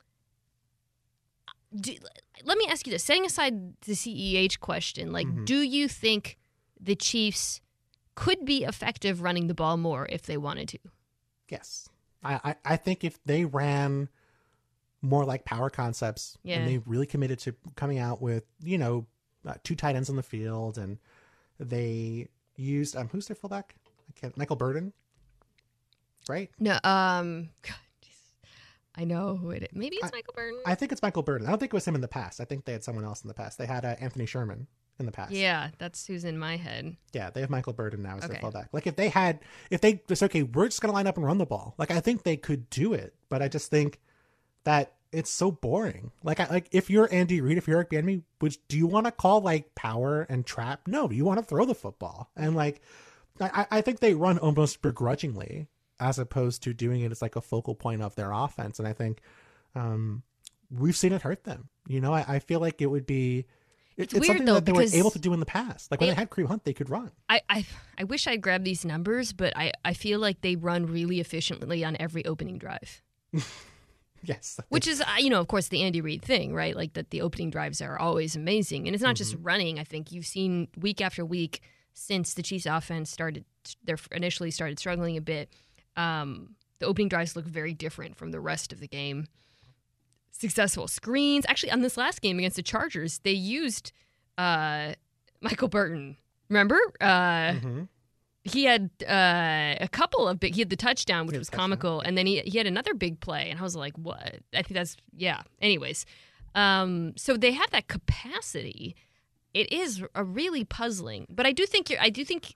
[SPEAKER 2] do, let me ask you this: setting aside the C E H question, like,
[SPEAKER 1] Mhm.
[SPEAKER 2] do you think the Chiefs could be effective running the ball more if they wanted to?
[SPEAKER 1] Yes, I, I I think if they ran more like power concepts,
[SPEAKER 2] Yeah.
[SPEAKER 1] and they really committed to coming out with, you know, uh, two tight ends on the field, and they used um who's their fullback? I can't. Michael Burden, right?
[SPEAKER 2] No, um, God, jeez. I know who it is. Maybe it's
[SPEAKER 1] I-
[SPEAKER 2] Michael Burton.
[SPEAKER 1] I think it's Michael Burden. I don't think it was him in the past. I think they had someone else in the past. They had uh, Anthony Sherman in the past.
[SPEAKER 2] Yeah, that's who's in my head.
[SPEAKER 1] Yeah, they have Michael Burden now as
[SPEAKER 2] Okay.
[SPEAKER 1] their fullback. Like if they had, if they just okay, we're just gonna line up and run the ball. Like I think they could do it, but I just think that it's so boring. Like I like if you're Andy Reid, if you're Eric Bieniemy, which do you want to call like power and trap? No, you want to throw the football. And like I, I think they run almost begrudgingly as opposed to doing it as like a focal point of their offense. And I think um, we've seen it hurt them. You know, I, I feel like it would be. It,
[SPEAKER 2] It's
[SPEAKER 1] it's
[SPEAKER 2] weird,
[SPEAKER 1] something
[SPEAKER 2] though,
[SPEAKER 1] that they were
[SPEAKER 2] because
[SPEAKER 1] able to do in the past. Like when
[SPEAKER 2] they-
[SPEAKER 1] they had Kareem Hunt, they could run.
[SPEAKER 2] I, I, I wish I'd grabbed these numbers, but I, I feel like they run really efficiently on every opening drive.
[SPEAKER 1] Yes.
[SPEAKER 2] Which is, uh, you know, of course, the Andy Reid thing, right? Like that the opening drives are always amazing. And it's not just running. I think you've seen week after week since the Chiefs offense started, they initially started struggling a bit. Um, the opening drives look very different from the rest of the game. Successful screens. Actually, on this last game against the Chargers, they used uh, Michael Burton. Remember? Uh,
[SPEAKER 1] Mhm.
[SPEAKER 2] He had uh, a couple of big. He had the touchdown, which
[SPEAKER 1] He had
[SPEAKER 2] was
[SPEAKER 1] a touchdown.
[SPEAKER 2] comical, and then he he had another big play, and I was like, "What?" I think that's yeah. Anyways, um, so they have that capacity. It is a really puzzling, but I do think you're, I do think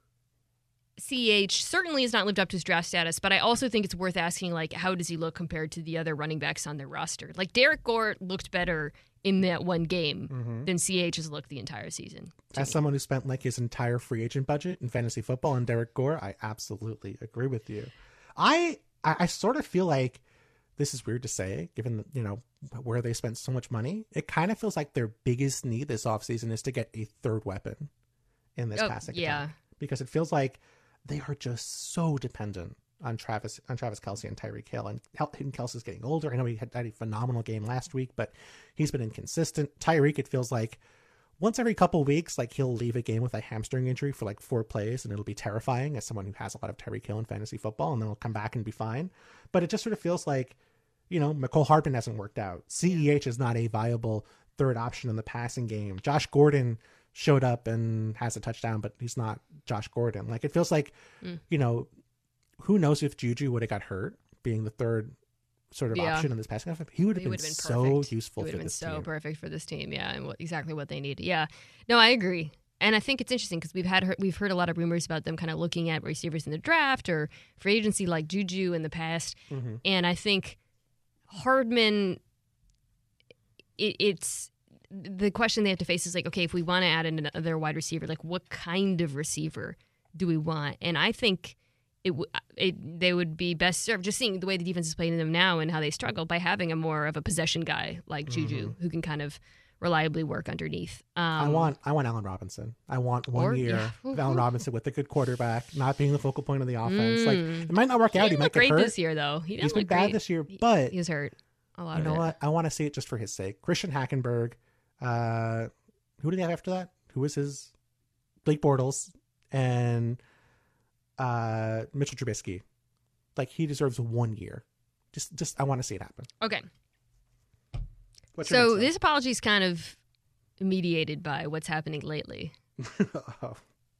[SPEAKER 2] C H certainly has not lived up to his draft status, but I also think it's worth asking, like, how does he look compared to the other running backs on their roster? Like Derek Gore looked better in that one game
[SPEAKER 1] Mhm.
[SPEAKER 2] than C H has looked the entire season. to
[SPEAKER 1] As
[SPEAKER 2] me.
[SPEAKER 1] someone who spent like his entire free agent budget in fantasy football and Derek Gore, I absolutely agree with you. I I, I sort of feel like this is weird to say, given you know where they spent so much money. It kind of feels like their biggest need this offseason is to get a third weapon in this
[SPEAKER 2] Oh,
[SPEAKER 1] passing
[SPEAKER 2] yeah.
[SPEAKER 1] attack. Because it feels like they are just so dependent on Travis on Travis Kelce and Tyreek Hill. And Hayden Kelce's getting older. I know he had, had a phenomenal game last week, but he's been inconsistent. Tyreek, it feels like once every couple weeks, like he'll leave a game with a hamstring injury for like four plays, and it'll be terrifying as someone who has a lot of Tyreek Hill in fantasy football, and then he'll come back and be fine. But it just sort of feels like, you know, McCole Hardman hasn't worked out. C E H is not a viable third option in the passing game. Josh Gordon showed up and has a touchdown, but he's not Josh Gordon. Like, it feels like, mm. you know, who knows if Juju would have got hurt being the third sort of yeah. option in this passing offense. He would have been, been so useful for this team. He would have been so
[SPEAKER 2] team. perfect for this team, yeah, and what, exactly what they need. Yeah, no, I agree, and I think it's interesting because we've had we've heard a lot of rumors about them kind of looking at receivers in the draft or free agency like Juju in the past, mm-hmm. and I think Hardman, it, it's the question they have to face is like, okay, if we want to add in another wide receiver, like what kind of receiver do we want? And I think It, it they would be best served just seeing the way the defense is playing them now and how they struggle by having a more of a possession guy like Juju mm-hmm. who can kind of reliably work underneath. Um,
[SPEAKER 1] I want I want Allen Robinson. I want one
[SPEAKER 2] or,
[SPEAKER 1] year
[SPEAKER 2] yeah.
[SPEAKER 1] of Allen Robinson with a good quarterback, not being the focal point of the offense. Mm. Like it might not work
[SPEAKER 2] he
[SPEAKER 1] out. He might
[SPEAKER 2] get
[SPEAKER 1] get
[SPEAKER 2] great
[SPEAKER 1] hurt
[SPEAKER 2] this year though. He
[SPEAKER 1] He's been
[SPEAKER 2] look
[SPEAKER 1] bad
[SPEAKER 2] great.
[SPEAKER 1] this year, but
[SPEAKER 2] he was hurt a lot.
[SPEAKER 1] You
[SPEAKER 2] of
[SPEAKER 1] know
[SPEAKER 2] it.
[SPEAKER 1] what? I want to see it just for his sake. Christian Hackenberg. Uh, who did he have after that? Who was his? Blake Bortles and uh, Mitchell Trubisky. Like, he deserves one year. Just, just I want to see it happen.
[SPEAKER 2] Okay.
[SPEAKER 1] What's your
[SPEAKER 2] so
[SPEAKER 1] next
[SPEAKER 2] this apology is kind of mediated by what's happening lately.
[SPEAKER 1] oh.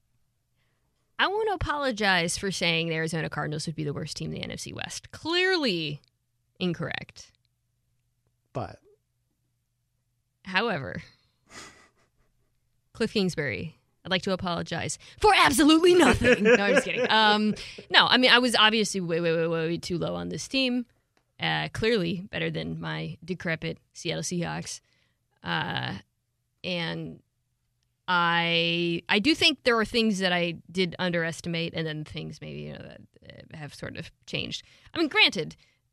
[SPEAKER 2] I want to apologize for saying the Arizona Cardinals would be the worst team in the N F C West. Clearly incorrect.
[SPEAKER 1] But.
[SPEAKER 2] However, Cliff Kingsbury, I'd like to apologize for absolutely nothing. No, I'm just kidding. Um, no, I mean, I was obviously way, way, way, way too low on this team. Uh, clearly better than my decrepit Seattle Seahawks. Uh, and I I do think there are things that I did underestimate and then things maybe you know, that have sort of changed. I mean, granted,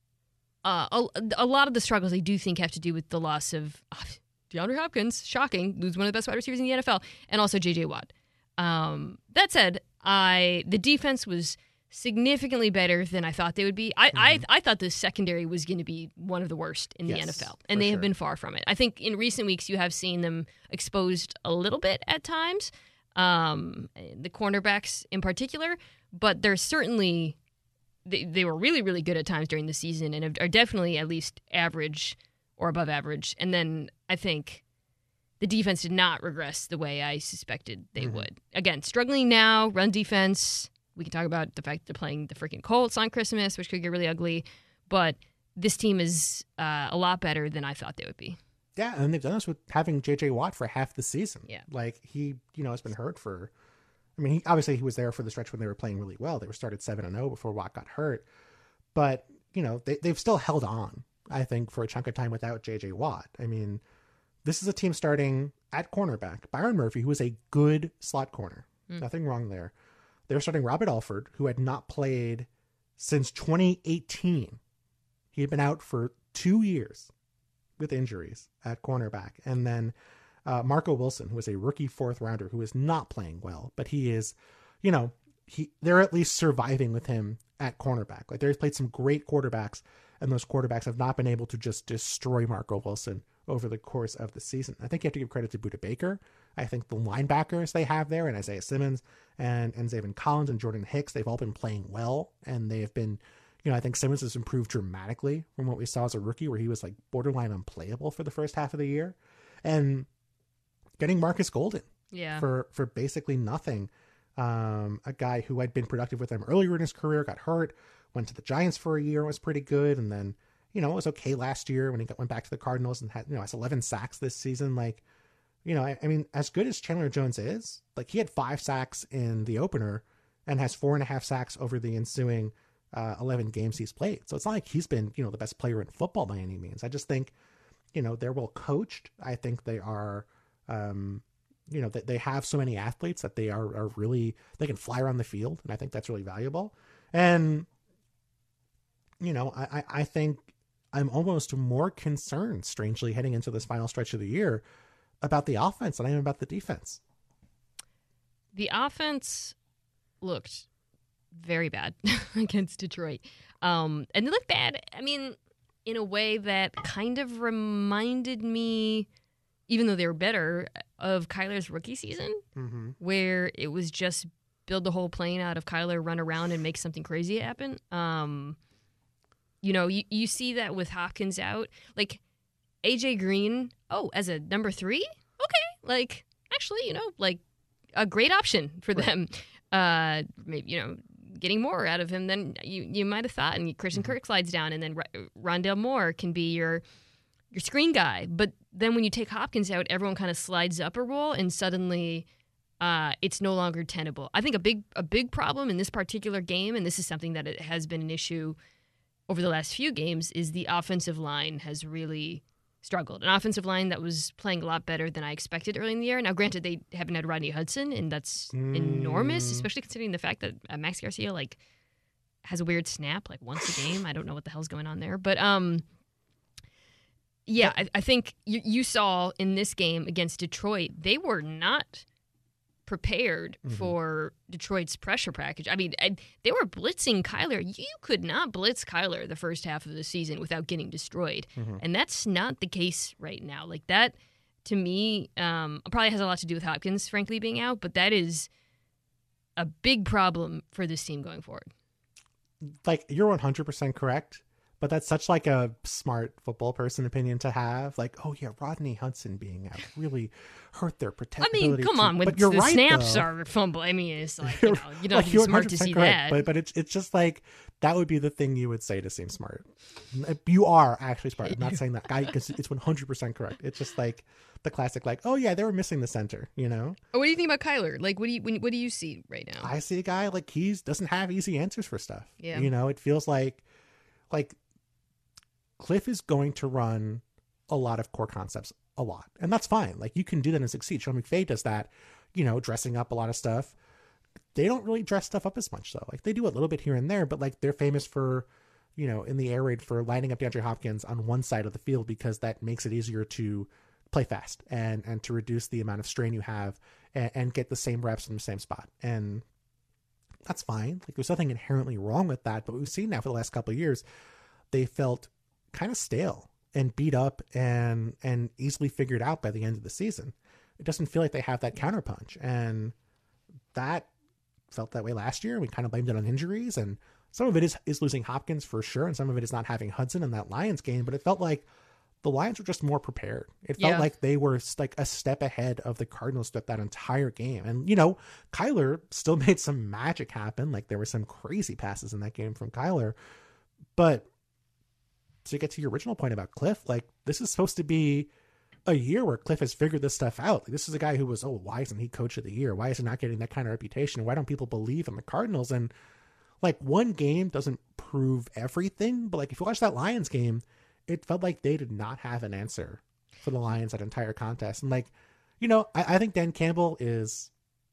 [SPEAKER 2] uh, a, a lot of the struggles I do think have to do with the loss of uh, DeAndre Hopkins, shocking, lose one of the best wide receivers in the N F L, and also J J Watt. Um, that said, I the defense was significantly better than I thought they would be. I mm-hmm. I, I thought the secondary was going to be one of the worst in the
[SPEAKER 1] yes,
[SPEAKER 2] N F L, and they
[SPEAKER 1] sure.
[SPEAKER 2] have been far from it. I think in recent weeks you have seen them exposed a little bit at times, um, the cornerbacks in particular, but they're certainly they, they were really, really good at times during the season and are definitely at least average or above average. And then I think the defense did not regress the way I suspected they mm-hmm. would. Again, struggling now, run defense. We can talk about the fact they're playing the freaking Colts on Christmas, which could get really ugly. But this team is uh, a lot better than I thought they would be.
[SPEAKER 1] Yeah, and they've done this with having J J Watt for half the season.
[SPEAKER 2] Yeah.
[SPEAKER 1] Like, he, you know, has been hurt for... I mean, he, obviously he was there for the stretch when they were playing really well. They were started seven and oh before Watt got hurt. But, you know, they, they've still held on, I think, for a chunk of time without J J Watt. I mean, this is a team starting at cornerback. Byron Murphy, who is a good slot corner. Mm. Nothing wrong there. They're starting Robert Alford, who had not played since twenty eighteen. He had been out for two years with injuries at cornerback. And then uh, Marco Wilson, who is a rookie fourth rounder, who is not playing well, but he is, you know, he they're at least surviving with him at cornerback. Like, they've played some great quarterbacks, and those quarterbacks have not been able to just destroy Marco Wilson over the course of the season. I think you have to give credit to Budda Baker. I think the linebackers they have there, and Isaiah Simmons and, and Zaven Collins and Jordan Hicks, they've all been playing well, and they have been, you know, I think Simmons has improved dramatically from what we saw as a rookie, where he was like borderline unplayable for the first half of the year. And getting Marcus Golden
[SPEAKER 2] yeah.
[SPEAKER 1] for, for basically nothing. Um, a guy who had been productive with them earlier in his career, got hurt, went to the Giants for a year, was pretty good, and then, you know, it was okay last year when he got, went back to the Cardinals and had, you know, has eleven sacks this season. Like, you know, I, I mean, as good as Chandler Jones is, like, he had five sacks in the opener and has four and a half sacks over the ensuing uh, eleven games he's played. So it's not like he's been, you know, the best player in football by any means. I just think, you know, they're well coached. I think they are, um, you know, that they have so many athletes that they are, are really, they can fly around the field. And I think that's really valuable. And, you know, I, I, I think I'm almost more concerned, strangely, heading into this final stretch of the year about the offense than I am about the defense.
[SPEAKER 2] The offense looked very bad against Detroit. Um, and they looked bad, I mean, in a way that kind of reminded me, even though they were better, of Kyler's rookie season,
[SPEAKER 1] Mm-hmm.
[SPEAKER 2] where it was just build the whole plane out of Kyler, run around, and make something crazy happen. Um, you know, you, you see that with Hopkins out. Like, A J Green, oh, as a number three? Okay. Like, actually, you know, like, a great option for right. them. Uh, maybe, you know, getting more out of him than you, you might have thought. And Christian mm-hmm. Kirk slides down, and then R- Rondale Moore can be your your screen guy. But then when you take Hopkins out, everyone kind of slides up a role, and suddenly uh, it's no longer tenable. I think a big a big problem in this particular game, and this is something that it has been an issue over the last few games, is the offensive line has really struggled. An offensive line that was playing a lot better than I expected early in the year. Now, granted, they haven't had Rodney Hudson, and that's mm. enormous, especially considering the fact that uh, Max Garcia like has a weird snap like once a game. I don't know what the hell's going on there, but um, yeah, I, I think you, you saw in this game against Detroit, they were not prepared mm-hmm. for Detroit's pressure package. I mean, I, they were blitzing Kyler. You could not blitz Kyler the first half of the season without getting destroyed. Mm-hmm. And that's not the case right now. Like that, to me, um, probably has a lot to do with Hopkins, frankly, being out, but that is a big problem for this team going forward.
[SPEAKER 1] Like, you're one hundred percent correct. But that's such like a smart football person opinion to have. Like, oh yeah, Rodney Hudson being out really hurt their protectability.
[SPEAKER 2] I mean, come
[SPEAKER 1] too.
[SPEAKER 2] on, when
[SPEAKER 1] but you're
[SPEAKER 2] the
[SPEAKER 1] right,
[SPEAKER 2] snaps
[SPEAKER 1] though.
[SPEAKER 2] are fumble. I mean, it's like, you know, you don't
[SPEAKER 1] like,
[SPEAKER 2] have to be smart to see
[SPEAKER 1] correct,
[SPEAKER 2] that.
[SPEAKER 1] But but it's it's just like that would be the thing you would say to seem smart. You are actually smart. I'm not saying that guy because it's one hundred percent correct. It's just like the classic, like, oh yeah, they were missing the center. You know.
[SPEAKER 2] What do you think about Kyler? Like, what do you when, what do you see right now?
[SPEAKER 1] I see a guy like he's doesn't have easy answers for stuff.
[SPEAKER 2] Yeah.
[SPEAKER 1] You know, it feels like like. Cliff is going to run a lot of core concepts a lot, and that's fine. Like, you can do that and succeed. Sean McVay does that, you know, dressing up a lot of stuff. They don't really dress stuff up as much though. Like, they do a little bit here and there, but like they're famous for, you know, in the air raid for lining up DeAndre Hopkins on one side of the field because that makes it easier to play fast and, and to reduce the amount of strain you have and, and get the same reps in the same spot. And that's fine. Like, there's nothing inherently wrong with that, but we've seen now for the last couple of years, they felt kind of stale and beat up and and easily figured out by the end of the season. It doesn't feel like they have that counterpunch, and that felt that way last year. We kind of blamed it on injuries, and some of it is is losing Hopkins for sure, and some of it is not having Hudson in that Lions game. But it felt like the Lions were just more prepared. It felt
[SPEAKER 2] yeah.
[SPEAKER 1] like they were like a step ahead of the Cardinals throughout that entire game. And you know, Kyler still made some magic happen. Like, there were some crazy passes in that game from Kyler, but to get to your original point about Cliff, like, this is supposed to be a year where Cliff has figured this stuff out. Like, this is a guy who was, oh, why isn't he coach of the year? Why is he not getting that kind of reputation? Why don't people believe in the Cardinals? And like, one game doesn't prove everything, but like, if you watch that Lions game, it felt like they did not have an answer for the Lions that entire contest. And like, you know, I, I think Dan Campbell is,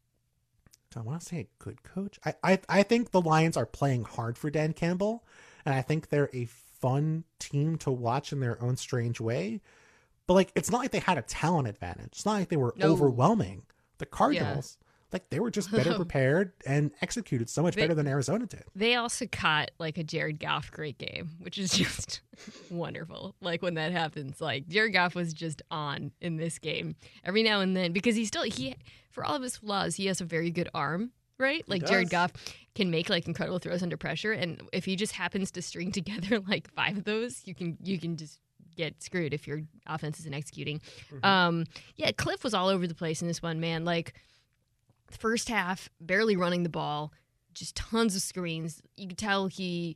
[SPEAKER 1] do I want to say a good coach? I, I, I think the Lions are playing hard for Dan Campbell, and I think they're a fun team to watch in their own strange way. But like, it's not like they had a talent advantage. It's not like they were
[SPEAKER 2] no.
[SPEAKER 1] overwhelming the Cardinals. Yeah. Like, they were just better prepared and executed so much
[SPEAKER 2] they,
[SPEAKER 1] better than Arizona did.
[SPEAKER 2] They also caught like a Jared Goff great game, which is just wonderful. Like, when that happens, like, Jared Goff was just on in this game every now and then, because he still, he, for all of his flaws, he has a very good arm. Right? Like, Jared Goff can make like incredible throws under pressure, and if he just happens to string together like five of those, you can you can just get screwed if your offense isn't executing. Mm-hmm. Um, yeah, Cliff was all over the place in this one, man. Like, the first half, barely running the ball, just tons of screens. You could tell he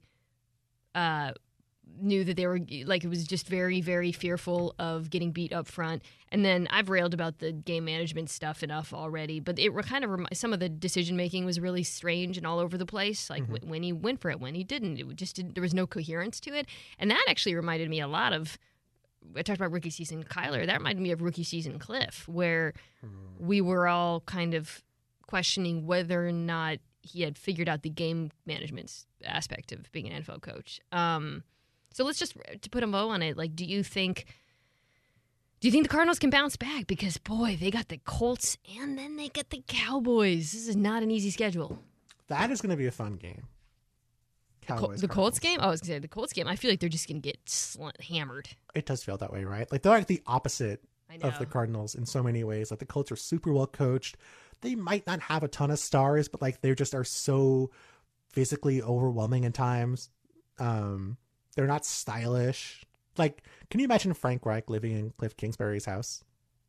[SPEAKER 2] uh, knew that they were, like, it was just very, very fearful of getting beat up front. And then I've railed about the game management stuff enough already, but it kind of rem- some of the decision making was really strange and all over the place. Like, mm-hmm. w- when he went for it, when he didn't, it just didn't, there was no coherence to it. And that actually reminded me a lot of, I talked about rookie season Kyler. That reminded me of rookie season Cliff, where mm-hmm. we were all kind of questioning whether or not he had figured out the game management aspect of being an N F L coach. Um, so let's just, to put a bow on it, like, do you think, do you think the Cardinals can bounce back? Because, boy, they got the Colts and then they get the Cowboys. This is not an easy schedule.
[SPEAKER 1] That is going to be a fun game.
[SPEAKER 2] Col-
[SPEAKER 1] Cowboys,
[SPEAKER 2] the Colts
[SPEAKER 1] Cardinals.
[SPEAKER 2] game? Oh, I was going to say the Colts game. I feel like they're just going to get sl- hammered.
[SPEAKER 1] It does feel that way, right? Like they're like the opposite
[SPEAKER 2] I know.
[SPEAKER 1] of the Cardinals in so many ways. Like the Colts are super well coached. They might not have a ton of stars, but like they just are so physically overwhelming in times. Um, they're not stylish. Like, can you imagine Frank Reich living in Cliff Kingsbury's house?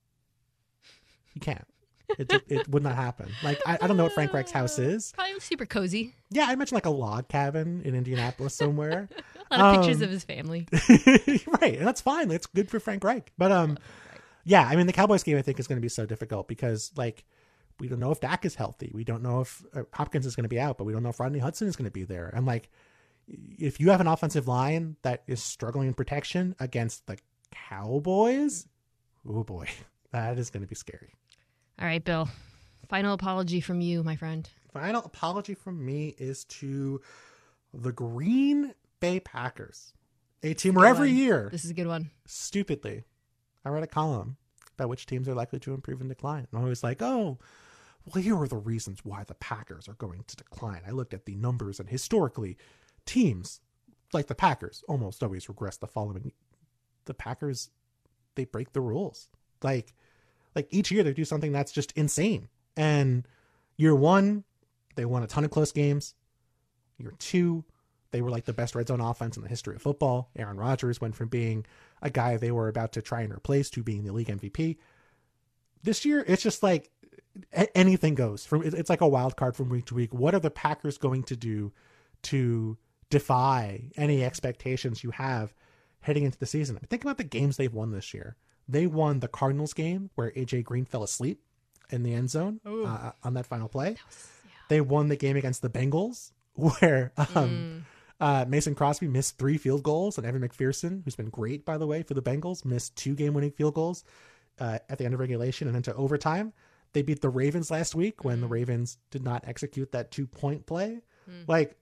[SPEAKER 1] You can't. It it would not happen. Like I, I don't know what Frank Reich's house is.
[SPEAKER 2] Probably super cozy.
[SPEAKER 1] Yeah, I imagine like a log cabin in Indianapolis somewhere.
[SPEAKER 2] A lot of pictures
[SPEAKER 1] Um,
[SPEAKER 2] of his family.
[SPEAKER 1] Right, and that's fine. That's good for Frank Reich. But um, yeah, I mean the Cowboys game I think is going to be so difficult because like we don't know if Dak is healthy. We don't know if uh, Hopkins is going to be out, but we don't know if Rodney Hudson is going to be there. And like, if you have an offensive line that is struggling in protection against the Cowboys, oh boy, that is going to be scary.
[SPEAKER 2] All right, Bill. Final apology from you, my friend.
[SPEAKER 1] Final apology from me is to the Green Bay Packers, a team where every
[SPEAKER 2] one.
[SPEAKER 1] year,
[SPEAKER 2] This is a good one.
[SPEAKER 1] stupidly, I read a column about which teams are likely to improve and decline. And I was like, oh, well, here are the reasons why the Packers are going to decline. I looked at the numbers, and historically, teams like the Packers almost always regress the following. The Packers, they break the rules. Like, like each year they do something that's just insane. And year one, they won a ton of close games. Year two, they were like the best red zone offense in the history of football. Aaron Rodgers went from being a guy they were about to try and replace to being the league M V P. This year, it's just like a- anything goes. From it's like a wild card from week to week. What are the Packers going to do to defy any expectations you have heading into the season? Think about the games they've won this year. They won the Cardinals game where A J Green fell asleep in the end zone uh, on that final play.
[SPEAKER 2] That was, yeah.
[SPEAKER 1] They won the game against the Bengals where um,
[SPEAKER 2] Mm.
[SPEAKER 1] uh, Mason Crosby missed three field goals, and Evan McPherson, who's been great, by the way, for the Bengals, missed two game-winning field goals uh, at the end of regulation and into overtime. They beat the Ravens last week when the Ravens did not execute that two-point play.
[SPEAKER 2] Mm.
[SPEAKER 1] Like,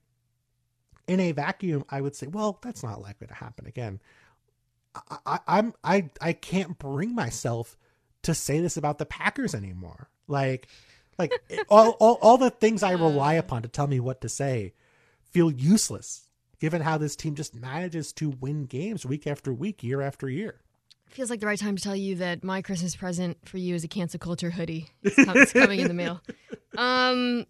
[SPEAKER 1] in a vacuum, I would say, well, that's not likely to happen again. I, I, I'm I I can't bring myself to say this about the Packers anymore. Like, like all, all all the things I rely upon to tell me what to say feel useless, given how this team just manages to win games week after week, year after year.
[SPEAKER 2] Feels like the right time to tell you that my Christmas present for you is a cancel culture hoodie. It's, com- it's coming in the mail. Um,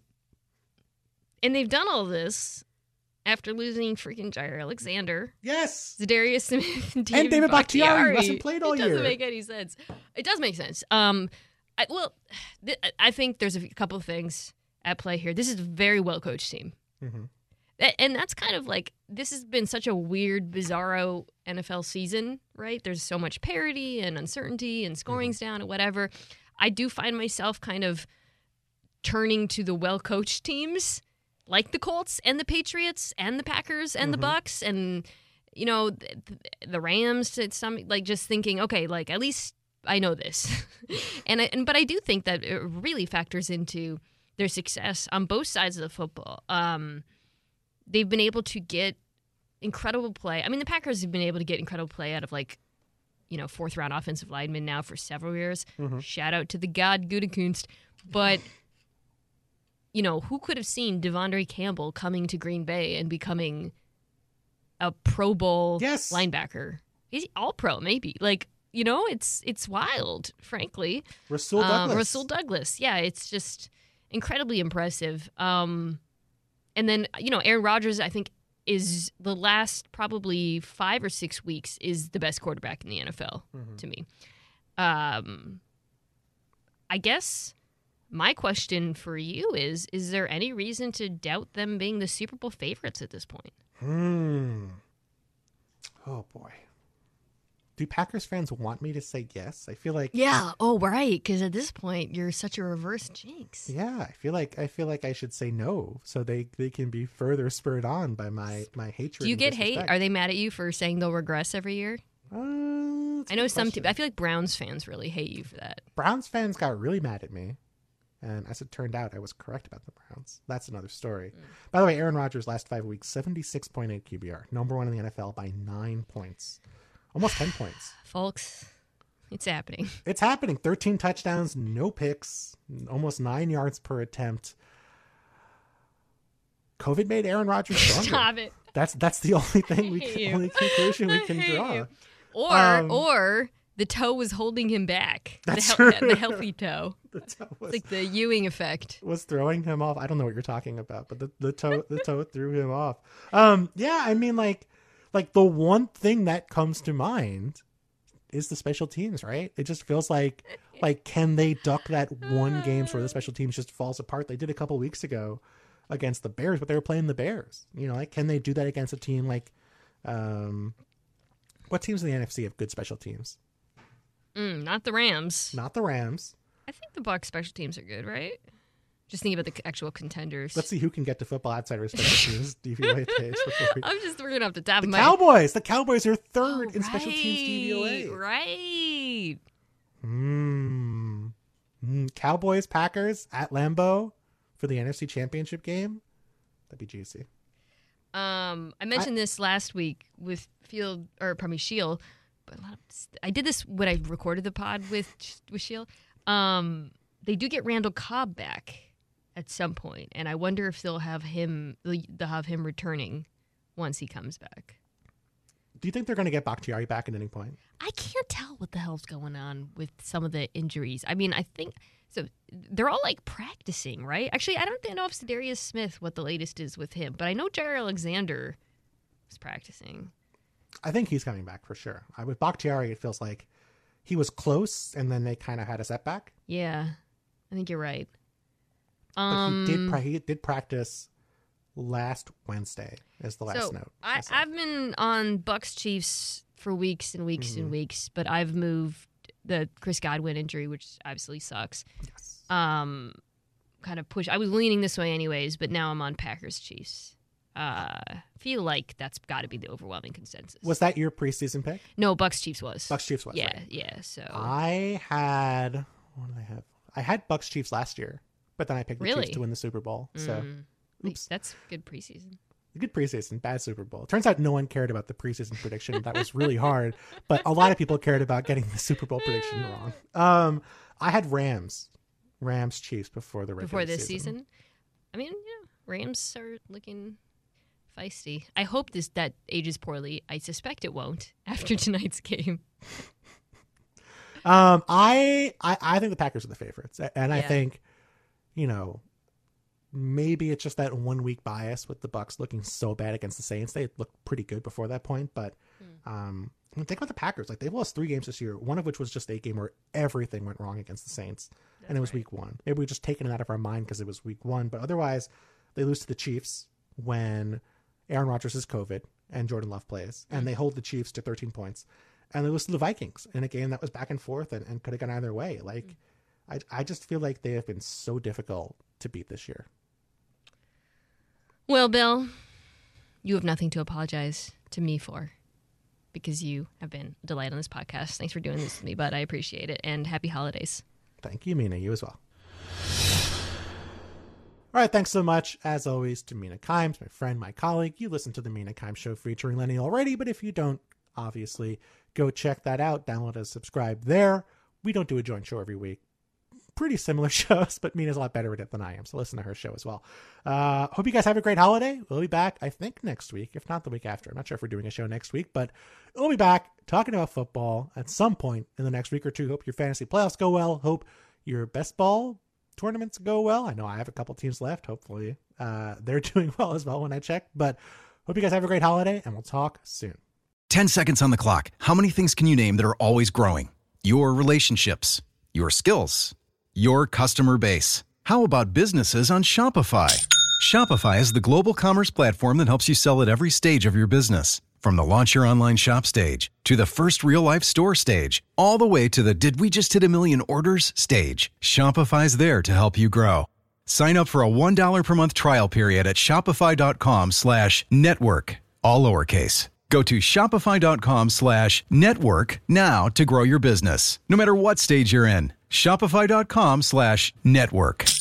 [SPEAKER 2] and they've done all this after losing freaking Jair Alexander,
[SPEAKER 1] Yes,
[SPEAKER 2] Zadarius Smith, and David,
[SPEAKER 1] and David Bakhtiari, who hasn't played all
[SPEAKER 2] it
[SPEAKER 1] year.
[SPEAKER 2] doesn't make any sense. It does make sense. Um, I, well, th- I think there's a few- couple of things at play here. This is a very well coached team.
[SPEAKER 1] Mm-hmm.
[SPEAKER 2] That- And that's kind of like, this has been such a weird, bizarro N F L season, right? There's so much parity and uncertainty and scoring's down and whatever. I do find myself kind of turning to the well-coached teams like the Colts and the Patriots and the Packers and the Bucks and, you know, the, the Rams to some, like just thinking, okay, like at least I know this. and, I, and But I do think that it really factors into their success on both sides of the football. Um, they've been able to get incredible play. I mean, the Packers have been able to get incredible play out of like, you know, fourth round offensive linemen now for several years.
[SPEAKER 1] Mm-hmm.
[SPEAKER 2] Shout out to the God Gutekunst. But, you know, who could have seen Devondre Campbell coming to Green Bay and becoming a Pro Bowl
[SPEAKER 1] Yes.
[SPEAKER 2] linebacker? He's all pro, maybe. Like, you know, it's it's wild, frankly.
[SPEAKER 1] Rasul
[SPEAKER 2] Um,
[SPEAKER 1] Douglas.
[SPEAKER 2] Rasul Douglas. Yeah, it's just incredibly impressive. Um, and then, you know, Aaron Rodgers, I think, is the last probably five or six weeks is the best quarterback in the N F L to me. Um, I guess my question for you is, is there any reason to doubt them being the Super Bowl favorites at this point?
[SPEAKER 1] Hmm. Oh boy. Do Packers fans want me to say yes? I feel like
[SPEAKER 2] Yeah. Oh, right. Because at this point, you're such a reverse jinx.
[SPEAKER 1] Yeah, I feel like I feel like I should say no, so they, they can be further spurred on by my, my hatred.
[SPEAKER 2] Do you
[SPEAKER 1] and
[SPEAKER 2] get hate?
[SPEAKER 1] disrespect.
[SPEAKER 2] Are they mad at you for saying they'll regress every year?
[SPEAKER 1] Uh, that's a
[SPEAKER 2] I know
[SPEAKER 1] good
[SPEAKER 2] some.
[SPEAKER 1] question.
[SPEAKER 2] Te- I feel like Browns fans really hate you for that.
[SPEAKER 1] Browns fans got really mad at me, and as it turned out, I was correct about the Browns. That's another story.
[SPEAKER 2] Mm.
[SPEAKER 1] By the way, Aaron Rodgers last five weeks, seventy-six point eight Q B R, number one in the N F L by nine points, almost ten points.
[SPEAKER 2] Folks, it's happening.
[SPEAKER 1] It's happening. thirteen touchdowns, no picks, almost nine yards per attempt. COVID made Aaron Rodgers stronger.
[SPEAKER 2] Stop it.
[SPEAKER 1] That's that's the only thing we
[SPEAKER 2] hate
[SPEAKER 1] can,
[SPEAKER 2] you.
[SPEAKER 1] only conclusion we can
[SPEAKER 2] I hate
[SPEAKER 1] draw.
[SPEAKER 2] you. Or
[SPEAKER 1] Um,
[SPEAKER 2] or the toe was holding him back.
[SPEAKER 1] That's
[SPEAKER 2] the,
[SPEAKER 1] true.
[SPEAKER 2] the healthy toe.
[SPEAKER 1] The toe was,
[SPEAKER 2] It's like the Ewing effect.
[SPEAKER 1] was throwing him off. I don't know what you're talking about, but the, the toe the toe threw him off. Um, yeah, I mean, like, like the one thing that comes to mind is the special teams, right? It just feels like, like, can they duck that one games where the special teams just falls apart? They did a couple weeks ago against the Bears, but they were playing the Bears. You know, like, can they do that against a team like, um, what teams in the N F C have good special teams?
[SPEAKER 2] Mm, not the Rams.
[SPEAKER 1] Not the Rams.
[SPEAKER 2] I think the Bucs special teams are good, right? Just thinking about the actual contenders.
[SPEAKER 1] Let's see who can get to Football Outsiders special teams D V O A page. before we-
[SPEAKER 2] I'm just reading off the top
[SPEAKER 1] The
[SPEAKER 2] of my
[SPEAKER 1] Cowboys. The Cowboys are third
[SPEAKER 2] Oh,
[SPEAKER 1] in special teams D V O A.
[SPEAKER 2] Right.
[SPEAKER 1] Mm. Mm. Cowboys, Packers at Lambeau for the N F C Championship game. That'd be juicy.
[SPEAKER 2] Um, I mentioned this last week with Field or pardon me, Shield. But a lot of, I did this when I recorded the pod with with Shield. Um, they do get Randall Cobb back at some point, and I wonder if they'll have him they'll have him returning once he comes back.
[SPEAKER 1] Do you think they're going to get Bakhtiari back at any point?
[SPEAKER 2] I can't tell what the hell's going on with some of the injuries. I mean, I think so. They're all like practicing, right? Actually, I don't know if Darius Smith what the latest is with him, but I know Jair Alexander was practicing.
[SPEAKER 1] I think he's coming back for sure. I, with Bakhtiari, it feels like he was close, and then they kind of had a setback.
[SPEAKER 2] Yeah, I think you're right.
[SPEAKER 1] But
[SPEAKER 2] Um,
[SPEAKER 1] he did. Pra- he did practice last Wednesday. Is the last
[SPEAKER 2] so
[SPEAKER 1] note.
[SPEAKER 2] I,
[SPEAKER 1] saw.
[SPEAKER 2] I've been on Bucks Chiefs for weeks and weeks
[SPEAKER 1] Mm-hmm.
[SPEAKER 2] and weeks, but I've moved the Chris Godwin injury, which obviously sucks.
[SPEAKER 1] Yes.
[SPEAKER 2] Um, kind of push. I was leaning this way anyways, but now I'm on Packers Chiefs. Uh, feel like that's got to be the overwhelming consensus.
[SPEAKER 1] Was that your preseason pick?
[SPEAKER 2] No, Bucks Chiefs was.
[SPEAKER 1] Bucks Chiefs was.
[SPEAKER 2] Yeah,
[SPEAKER 1] right?
[SPEAKER 2] yeah. So
[SPEAKER 1] I had. What did I have? I had Bucks Chiefs last year, but then I picked the
[SPEAKER 2] Really?
[SPEAKER 1] Chiefs to win the Super Bowl. So,
[SPEAKER 2] Mm.
[SPEAKER 1] oops.
[SPEAKER 2] that's good preseason.
[SPEAKER 1] Good preseason, bad Super Bowl. It turns out no one cared about the preseason prediction. That was really hard, but a lot of people cared about getting the Super Bowl prediction wrong. Um, I had Rams, Rams Chiefs before the regular
[SPEAKER 2] Before this
[SPEAKER 1] season.
[SPEAKER 2] season. I mean, yeah, Rams are looking feisty. I hope this that ages poorly. I suspect it won't after tonight's game.
[SPEAKER 1] Um, I, I I think the Packers are the favorites, and I
[SPEAKER 2] Yeah.
[SPEAKER 1] think, you know, maybe it's just that one week bias with the Bucks looking so bad against the Saints. They looked pretty good before that point, but um, I mean, think about the Packers. Like, they've lost three games this year, one of which was just a game where everything went wrong against the Saints, and it was week one. Maybe we just taken it out of our mind because it was week one, but otherwise, they lose to the Chiefs when Aaron Rodgers is COVID and Jordan Love plays, and they hold the Chiefs to thirteen points, and they lose to the Vikings in a game that was back and forth and, and could have gone either way. Like, I, I just feel like they have been so difficult to beat this year.
[SPEAKER 2] Well, Bill, you have nothing to apologize to me for because you have been a delight on this podcast. Thanks for doing this with me, bud. I appreciate it, and happy holidays.
[SPEAKER 1] Thank you, Mina. You as well. All right, thanks so much, as always, to Mina Kimes, my friend, my colleague. You listen to the Mina Kimes Show featuring Lenny already, but if you don't, obviously, go check that out. Download and subscribe there. We don't do a joint show every week. Pretty similar shows, but Mina's a lot better at it than I am, so listen to her show as well. Uh, hope you guys have a great holiday. We'll be back, I think, next week, if not the week after. I'm not sure if we're doing a show next week, but we'll be back talking about football at some point in the next week or two. Hope your fantasy playoffs go well. Hope your best ball tournaments go well. I know I have a couple teams left. Hopefully uh, they're doing well as well when I check, but hope you guys have a great holiday, and we'll talk soon.
[SPEAKER 9] ten seconds on the clock. How many things can you name that are always growing? Your relationships, your skills, your customer base. How about businesses on Shopify? Shopify is the global commerce platform that helps you sell at every stage of your business. From the launch your online shop stage, to the first real life store stage, all the way to the did we just hit a million orders stage. Shopify's there to help you grow. Sign up for a one dollar per month trial period at shopify.com slash network, all lowercase. Go to shopify.com slash network now to grow your business, no matter what stage you're in. Shopify.com slash network.